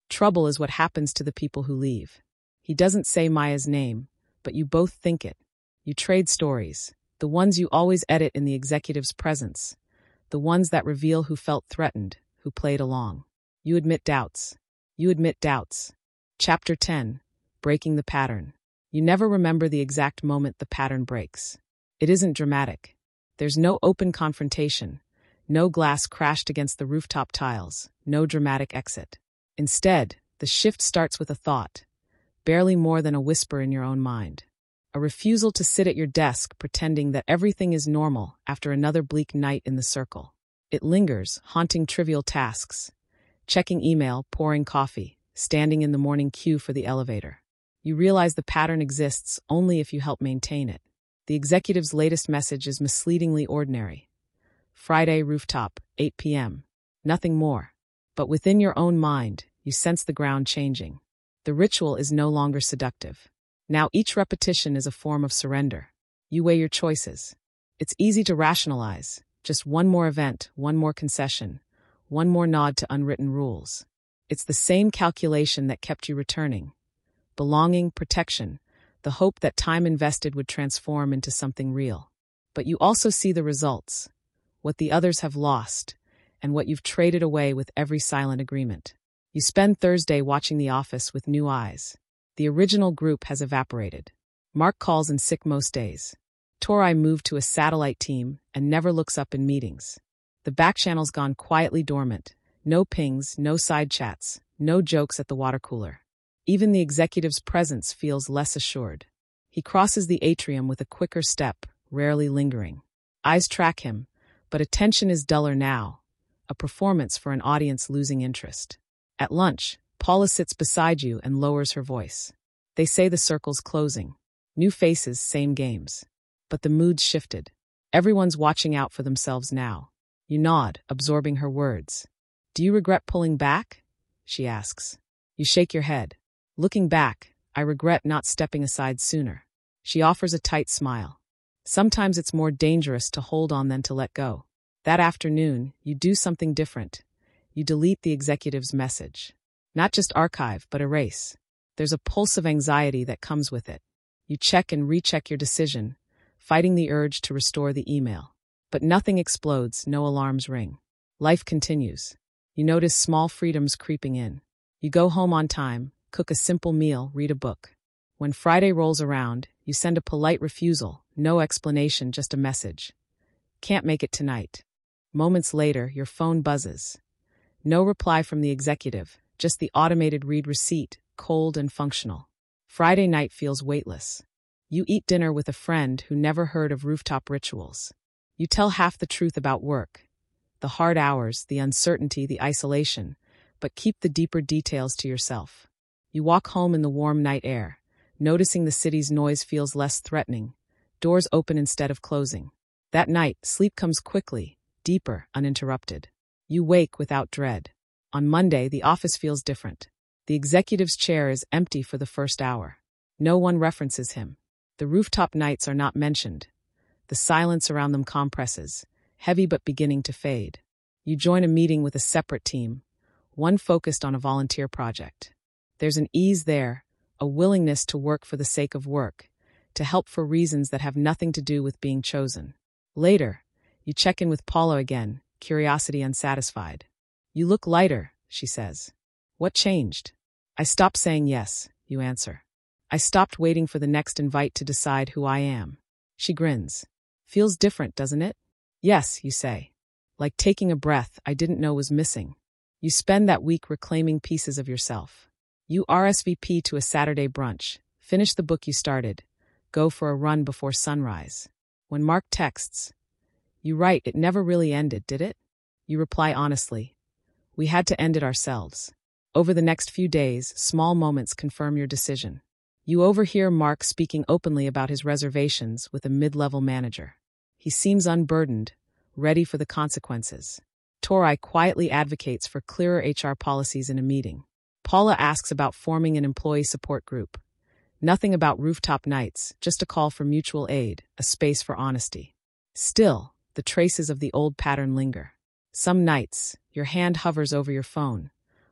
Trouble is what happens to the people who leave. He doesn't say Maya's name, but you both think it. You trade stories, the ones you always edit in the executive's presence, the ones that reveal who felt threatened, who played along. You admit doubts. You admit doubts. Chapter 10. Breaking the Pattern. You never remember the exact moment the pattern breaks. It isn't dramatic. There's no open confrontation, no glass crashed against the rooftop tiles, no dramatic exit. Instead, the shift starts with a thought, barely more than a whisper in your own mind. A refusal to sit at your desk pretending that everything is normal after another bleak night in the circle. It lingers, haunting trivial tasks. Checking email, pouring coffee, standing in the morning queue for the elevator. You realize the pattern exists only if you help maintain it. The executive's latest message is misleadingly ordinary. Friday rooftop, 8 p.m. Nothing more. But within your own mind, you sense the ground changing. The ritual is no longer seductive. Now each repetition is a form of surrender. You weigh your choices. It's easy to rationalize. Just one more event, one more concession, one more nod to unwritten rules. It's the same calculation that kept you returning. Belonging, protection, the hope that time invested would transform into something real. But you also see the results, what the others have lost, and what you've traded away with every silent agreement. You spend Thursday watching The Office with new eyes. The original group has evaporated. Mark calls in sick most days. Tori moved to a satellite team and never looks up in meetings. The back channel's gone quietly dormant. No pings, no side chats, no jokes at the water cooler. Even the executive's presence feels less assured. He crosses the atrium with a quicker step, rarely lingering. Eyes track him, but attention is duller now, a performance for an audience losing interest. At lunch, Paula sits beside you and lowers her voice. They say the circle's closing. New faces, same games. But the mood's shifted. Everyone's watching out for themselves now. You nod, absorbing her words. Do you regret pulling back? She asks. You shake your head. Looking back, I regret not stepping aside sooner. She offers a tight smile. Sometimes it's more dangerous to hold on than to let go. That afternoon, you do something different. You delete the executive's message. Not just archive, but erase. There's a pulse of anxiety that comes with it. You check and recheck your decision, fighting the urge to restore the email. But nothing explodes, no alarms ring. Life continues. You notice small freedoms creeping in. You go home on time, cook a simple meal, read a book. When Friday rolls around, you send a polite refusal, no explanation, just a message. Can't make it tonight. Moments later, your phone buzzes. No reply from the executive, just the automated read receipt, cold and functional. Friday night feels weightless. You eat dinner with a friend who never heard of rooftop rituals. You tell half the truth about work. The hard hours, the uncertainty, the isolation, but keep the deeper details to yourself. You walk home in the warm night air, noticing the city's noise feels less threatening. Doors open instead of closing. That night, sleep comes quickly, deeper, uninterrupted. You wake without dread. On Monday, the office feels different. The executive's chair is empty for the first hour. No one references him. The rooftop nights are not mentioned. The silence around them compresses, heavy but beginning to fade. You join a meeting with a separate team, one focused on a volunteer project. There's an ease there, a willingness to work for the sake of work, to help for reasons that have nothing to do with being chosen. Later, you check in with Paula again, curiosity unsatisfied. You look lighter, she says. What changed? I stopped saying yes, you answer. I stopped waiting for the next invite to decide who I am. She grins. Feels different, doesn't it? Yes, you say. Like taking a breath I didn't know was missing. You spend that week reclaiming pieces of yourself. You RSVP to a Saturday brunch, finish the book you started, go for a run before sunrise. When Mark texts, you write, it never really ended, did it? You reply honestly, we had to end it ourselves. Over the next few days, small moments confirm your decision. You overhear Mark speaking openly about his reservations with a mid-level manager. He seems unburdened, ready for the consequences. Tori quietly advocates for clearer HR policies in a meeting. Paula asks about forming an employee support group. Nothing about rooftop nights, just a call for mutual aid, a space for honesty. Still, the traces of the old pattern linger. Some nights, your hand hovers over your phone,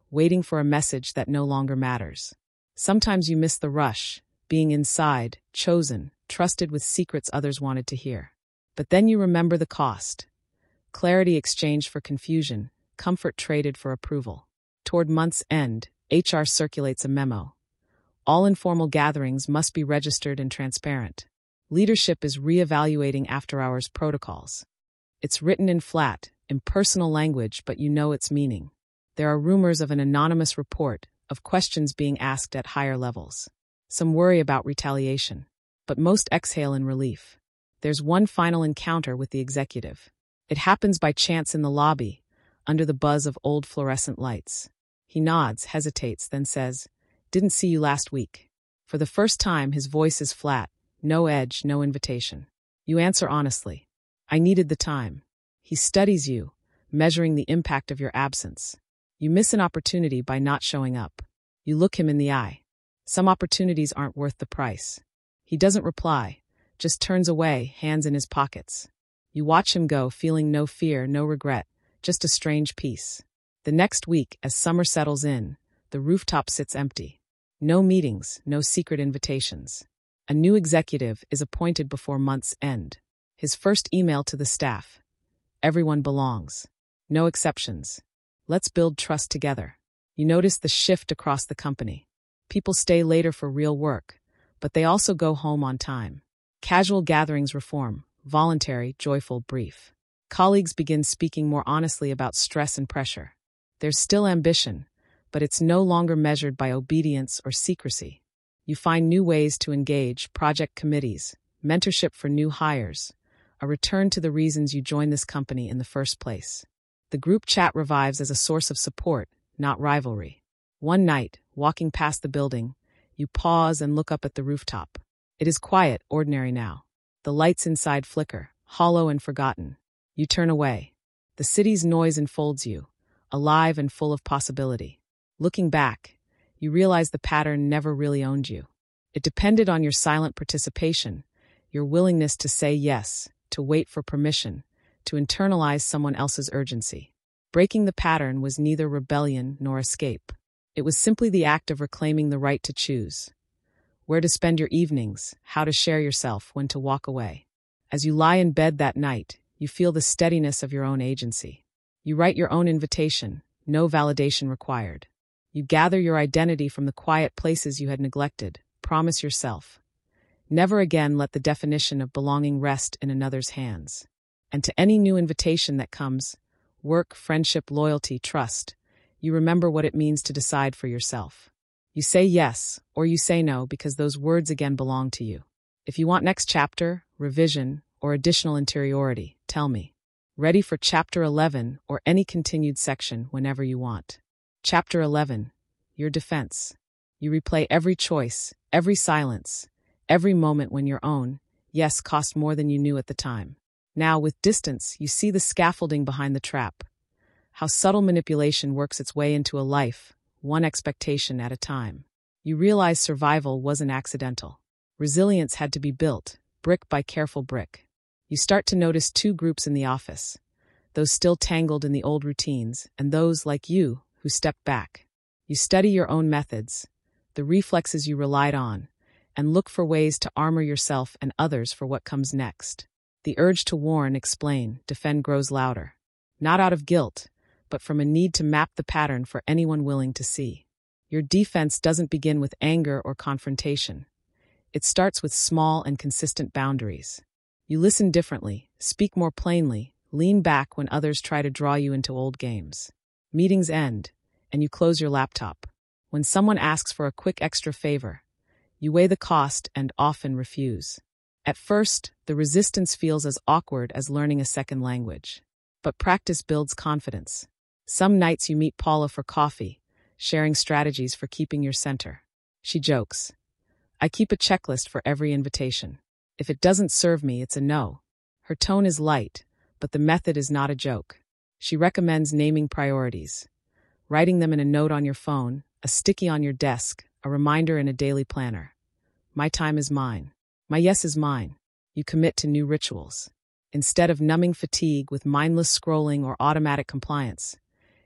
waiting for a message that no longer matters. Sometimes you miss the rush, being inside, chosen, trusted with secrets others wanted to hear. But then you remember the cost. Clarity exchanged for confusion, comfort traded for approval. Toward month's end, HR circulates a memo. All informal gatherings must be registered and transparent. Leadership is re-evaluating after-hours protocols. It's written in flat, impersonal language, but you know its meaning. There are rumors of an anonymous report, of questions being asked at higher levels. Some worry about retaliation, but most exhale in relief. There's one final encounter with the executive. It happens by chance in the lobby, under the buzz of old fluorescent lights. He nods, hesitates, then says, "Didn't see you last week." For the first time, his voice is flat, no edge, no invitation. You answer honestly, "I needed the time." He studies you, measuring the impact of your absence. You miss an opportunity by not showing up. You look him in the eye. Some opportunities aren't worth the price. He doesn't reply, just turns away, hands in his pockets. You watch him go, feeling no fear, no regret, just a strange peace. The next week, as summer settles in, the rooftop sits empty. No meetings, no secret invitations. A new executive is appointed before month's end. His first email to the staff: "Everyone belongs. No exceptions. Let's build trust together." You notice the shift across the company. People stay later for real work, but they also go home on time. Casual gatherings reform, voluntary, joyful, brief. Colleagues begin speaking more honestly about stress and pressure. There's still ambition, but it's no longer measured by obedience or secrecy. You find new ways to engage, project committees, mentorship for new hires, a return to the reasons you joined this company in the first place. The group chat revives as a source of support, not rivalry. One night, walking past the building, you pause and look up at the rooftop. It is quiet, ordinary now. The lights inside flicker, hollow and forgotten. You turn away. The city's noise enfolds you, alive and full of possibility. Looking back, you realize the pattern never really owned you. It depended on your silent participation, your willingness to say yes, to wait for permission, to internalize someone else's urgency. Breaking the pattern was neither rebellion nor escape. It was simply the act of reclaiming the right to choose. Where to spend your evenings, how to share yourself, when to walk away. As you lie in bed that night, you feel the steadiness of your own agency. You write your own invitation, no validation required. You gather your identity from the quiet places you had neglected. Promise yourself, never again let the definition of belonging rest in another's hands. And to any new invitation that comes, work, friendship, loyalty, trust, you remember what it means to decide for yourself. You say yes, or you say no, because those words again belong to you. If you want next chapter, revision, or additional interiority, tell me. Ready for Chapter 11 or any continued section whenever you want. Chapter 11, your defense. You replay every choice, every silence, every moment when your own yes cost more than you knew at the time. Now, with distance, you see the scaffolding behind the trap. How subtle manipulation works its way into a life, one expectation at a time. You realize survival wasn't accidental. Resilience had to be built, brick by careful brick. You start to notice two groups in the office: those still tangled in the old routines, and those, like you, who stepped back. You study your own methods, the reflexes you relied on, and look for ways to armor yourself and others for what comes next. The urge to warn, explain, defend grows louder. Not out of guilt, but from a need to map the pattern for anyone willing to see. Your defense doesn't begin with anger or confrontation. It starts with small and consistent boundaries. You listen differently, speak more plainly, lean back when others try to draw you into old games. Meetings end, and you close your laptop. When someone asks for a quick extra favor, you weigh the cost and often refuse. At first, the resistance feels as awkward as learning a second language. But practice builds confidence. Some nights you meet Paula for coffee, sharing strategies for keeping your center. She jokes, "I keep a checklist for every invitation. If it doesn't serve me, it's a no." Her tone is light, but the method is not a joke. She recommends naming priorities, writing them in a note on your phone, a sticky on your desk, a reminder in a daily planner. My time is mine. My yes is mine. You commit to new rituals. Instead of numbing fatigue with mindless scrolling or automatic compliance,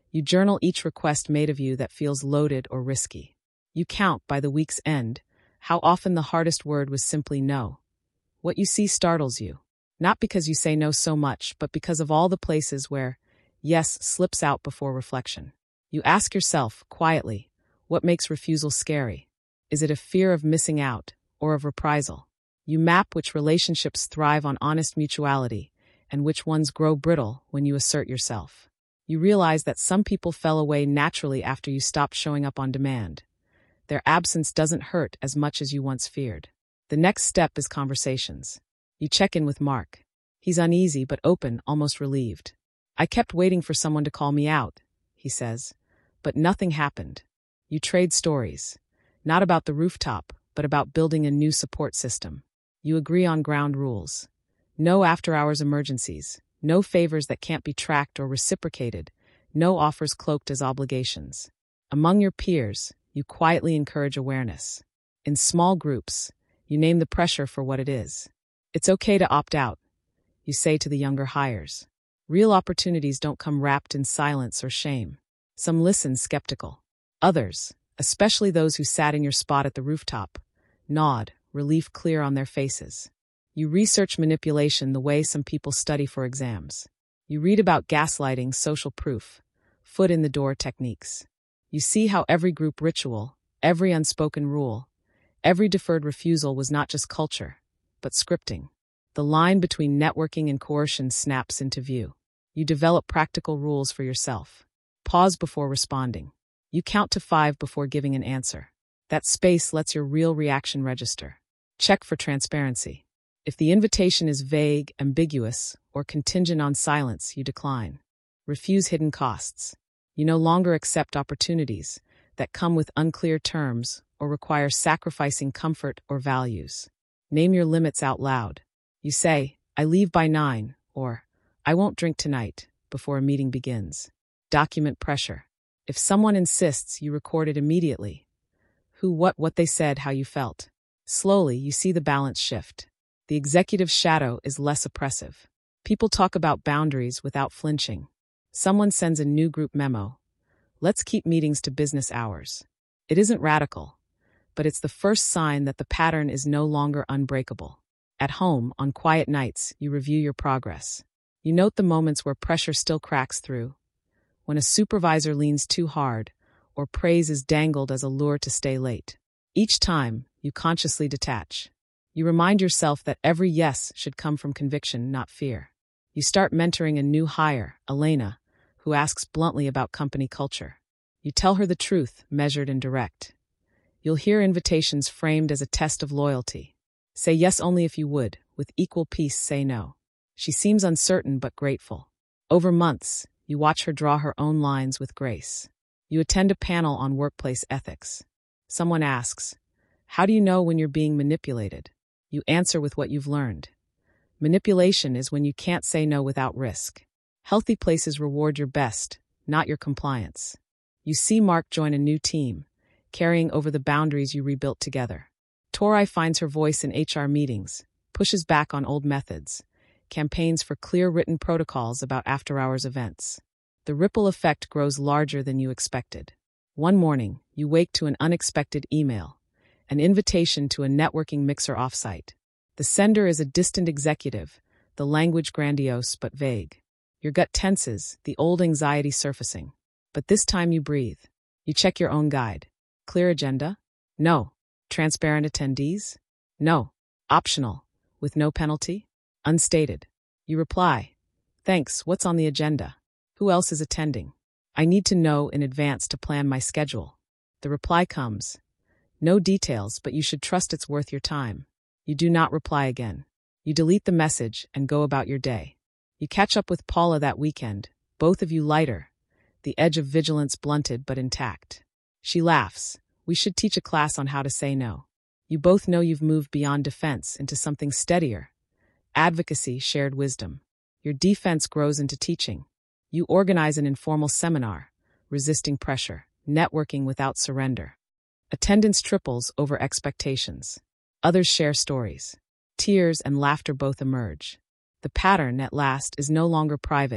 You journal each request made of you that feels loaded or risky. You count, by the week's end, how often the hardest word was simply no. What you see startles you. Not because you say no so much, but because of all the places where yes slips out before reflection. You ask yourself, quietly, what makes refusal scary? Is it a fear of missing out, or of reprisal? You map which relationships thrive on honest mutuality, and which ones grow brittle when you assert yourself. You realize that some people fell away naturally after you stopped showing up on demand. Their absence doesn't hurt as much as you once feared. The next step is conversations. You check in with Mark. He's uneasy but open, almost relieved. I kept waiting for someone to call me out, he says, but nothing happened. You trade stories, not about the rooftop, but about building a new support system. You agree on ground rules. No after-hours emergencies, no favors that can't be tracked or reciprocated, no offers cloaked as obligations. Among your peers, you quietly encourage awareness. In small groups, you name the pressure for what it is. It's okay to opt out, you say to the younger hires. Real opportunities don't come wrapped in silence or shame. Some listen skeptical. Others, especially those who sat in your spot at the rooftop, nod, relief clear on their faces. You research manipulation the way some people study for exams. You read about gaslighting, social proof, foot in the door techniques. You see how every group ritual, every unspoken rule, every deferred refusal was not just culture, but scripting. The line between networking and coercion snaps into view. You develop practical rules for yourself. Pause before responding. You count to 5 before giving an answer. That space lets your real reaction register. Check for transparency. If the invitation is vague, ambiguous, or contingent on silence, you decline. Refuse hidden costs. You no longer accept opportunities that come with unclear terms or require sacrificing comfort or values. Name your limits out loud. You say, I leave by 9, or I won't drink tonight, before a meeting begins. Document pressure. If someone insists, you record it immediately. Who, what they said, how you felt. Slowly, you see the balance shift. The executive shadow is less oppressive. People talk about boundaries without flinching. Someone sends a new group memo. Let's keep meetings to business hours. It isn't radical, but it's the first sign that the pattern is no longer unbreakable. At home, on quiet nights, you review your progress. You note the moments where pressure still cracks through. When a supervisor leans too hard, or praise is dangled as a lure to stay late. Each time, you consciously detach. You remind yourself that every yes should come from conviction, not fear. You start mentoring a new hire, Elena, who asks bluntly about company culture. You tell her the truth, measured and direct. You'll hear invitations framed as a test of loyalty. Say yes only if you would, with equal peace say no. She seems uncertain but grateful. Over months, you watch her draw her own lines with grace. You attend a panel on workplace ethics. Someone asks, how do you know when you're being manipulated? You answer with what you've learned. Manipulation is when you can't say no without risk. Healthy places reward your best, not your compliance. You see Mark join a new team, carrying over the boundaries you rebuilt together. Tori finds her voice in HR meetings, pushes back on old methods, campaigns for clear written protocols about after-hours events. The ripple effect grows larger than you expected. One morning, you wake to an unexpected email, an invitation to a networking mixer offsite. The sender is a distant executive, the language grandiose but vague. Your gut tenses, the old anxiety surfacing. But this time you breathe. You check your own guide. Clear agenda? No. Transparent attendees? No. Optional, with no penalty? Unstated. You reply, thanks, what's on the agenda? Who else is attending? I need to know in advance to plan my schedule. The reply comes, no details, but you should trust it's worth your time. You do not reply again. You delete the message and go about your day. You catch up with Paula that weekend, both of you lighter, the edge of vigilance blunted but intact. She laughs. We should teach a class on how to say no. You both know you've moved beyond defense into something steadier. Advocacy, shared wisdom. Your defense grows into teaching. You organize an informal seminar, resisting pressure, networking without surrender. Attendance triples over expectations. Others share stories. Tears and laughter both emerge. The pattern, at last, is no longer private,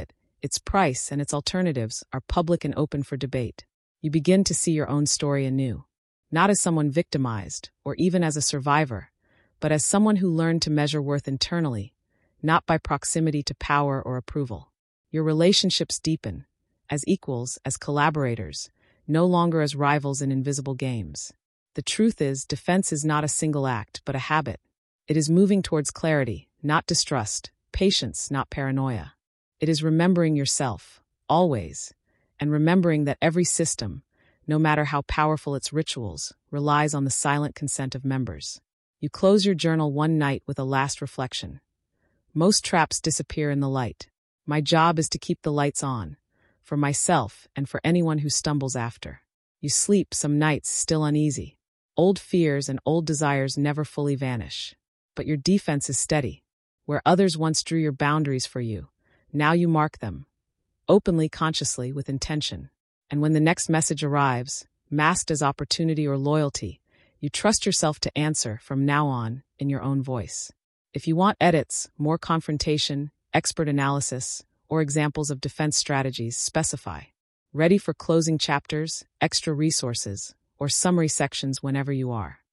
its price, and its alternatives are public and open for debate. You begin to see your own story anew, not as someone victimized or even as a survivor, but as someone who learned to measure worth internally, not by proximity to power or approval. Your relationships deepen, as equals, as collaborators, no longer as rivals in invisible games. The truth is, defense is not a single act, but a habit. It is moving towards clarity, not distrust, patience, not paranoia. It is remembering yourself, always, and remembering that every system, no matter how powerful its rituals, relies on the silent consent of members. You close your journal one night with a last reflection. Most traps disappear in the light. My job is to keep the lights on, for myself and for anyone who stumbles after. You sleep some nights still uneasy. Old fears and old desires never fully vanish. But your defense is steady. Where others once drew your boundaries for you, now you mark them, openly, consciously, with intention. And when the next message arrives, masked as opportunity or loyalty, you trust yourself to answer from now on in your own voice. If you want edits, more confrontation, expert analysis, or examples of defense strategies, specify. Ready for closing chapters, extra resources, or summary sections whenever you are.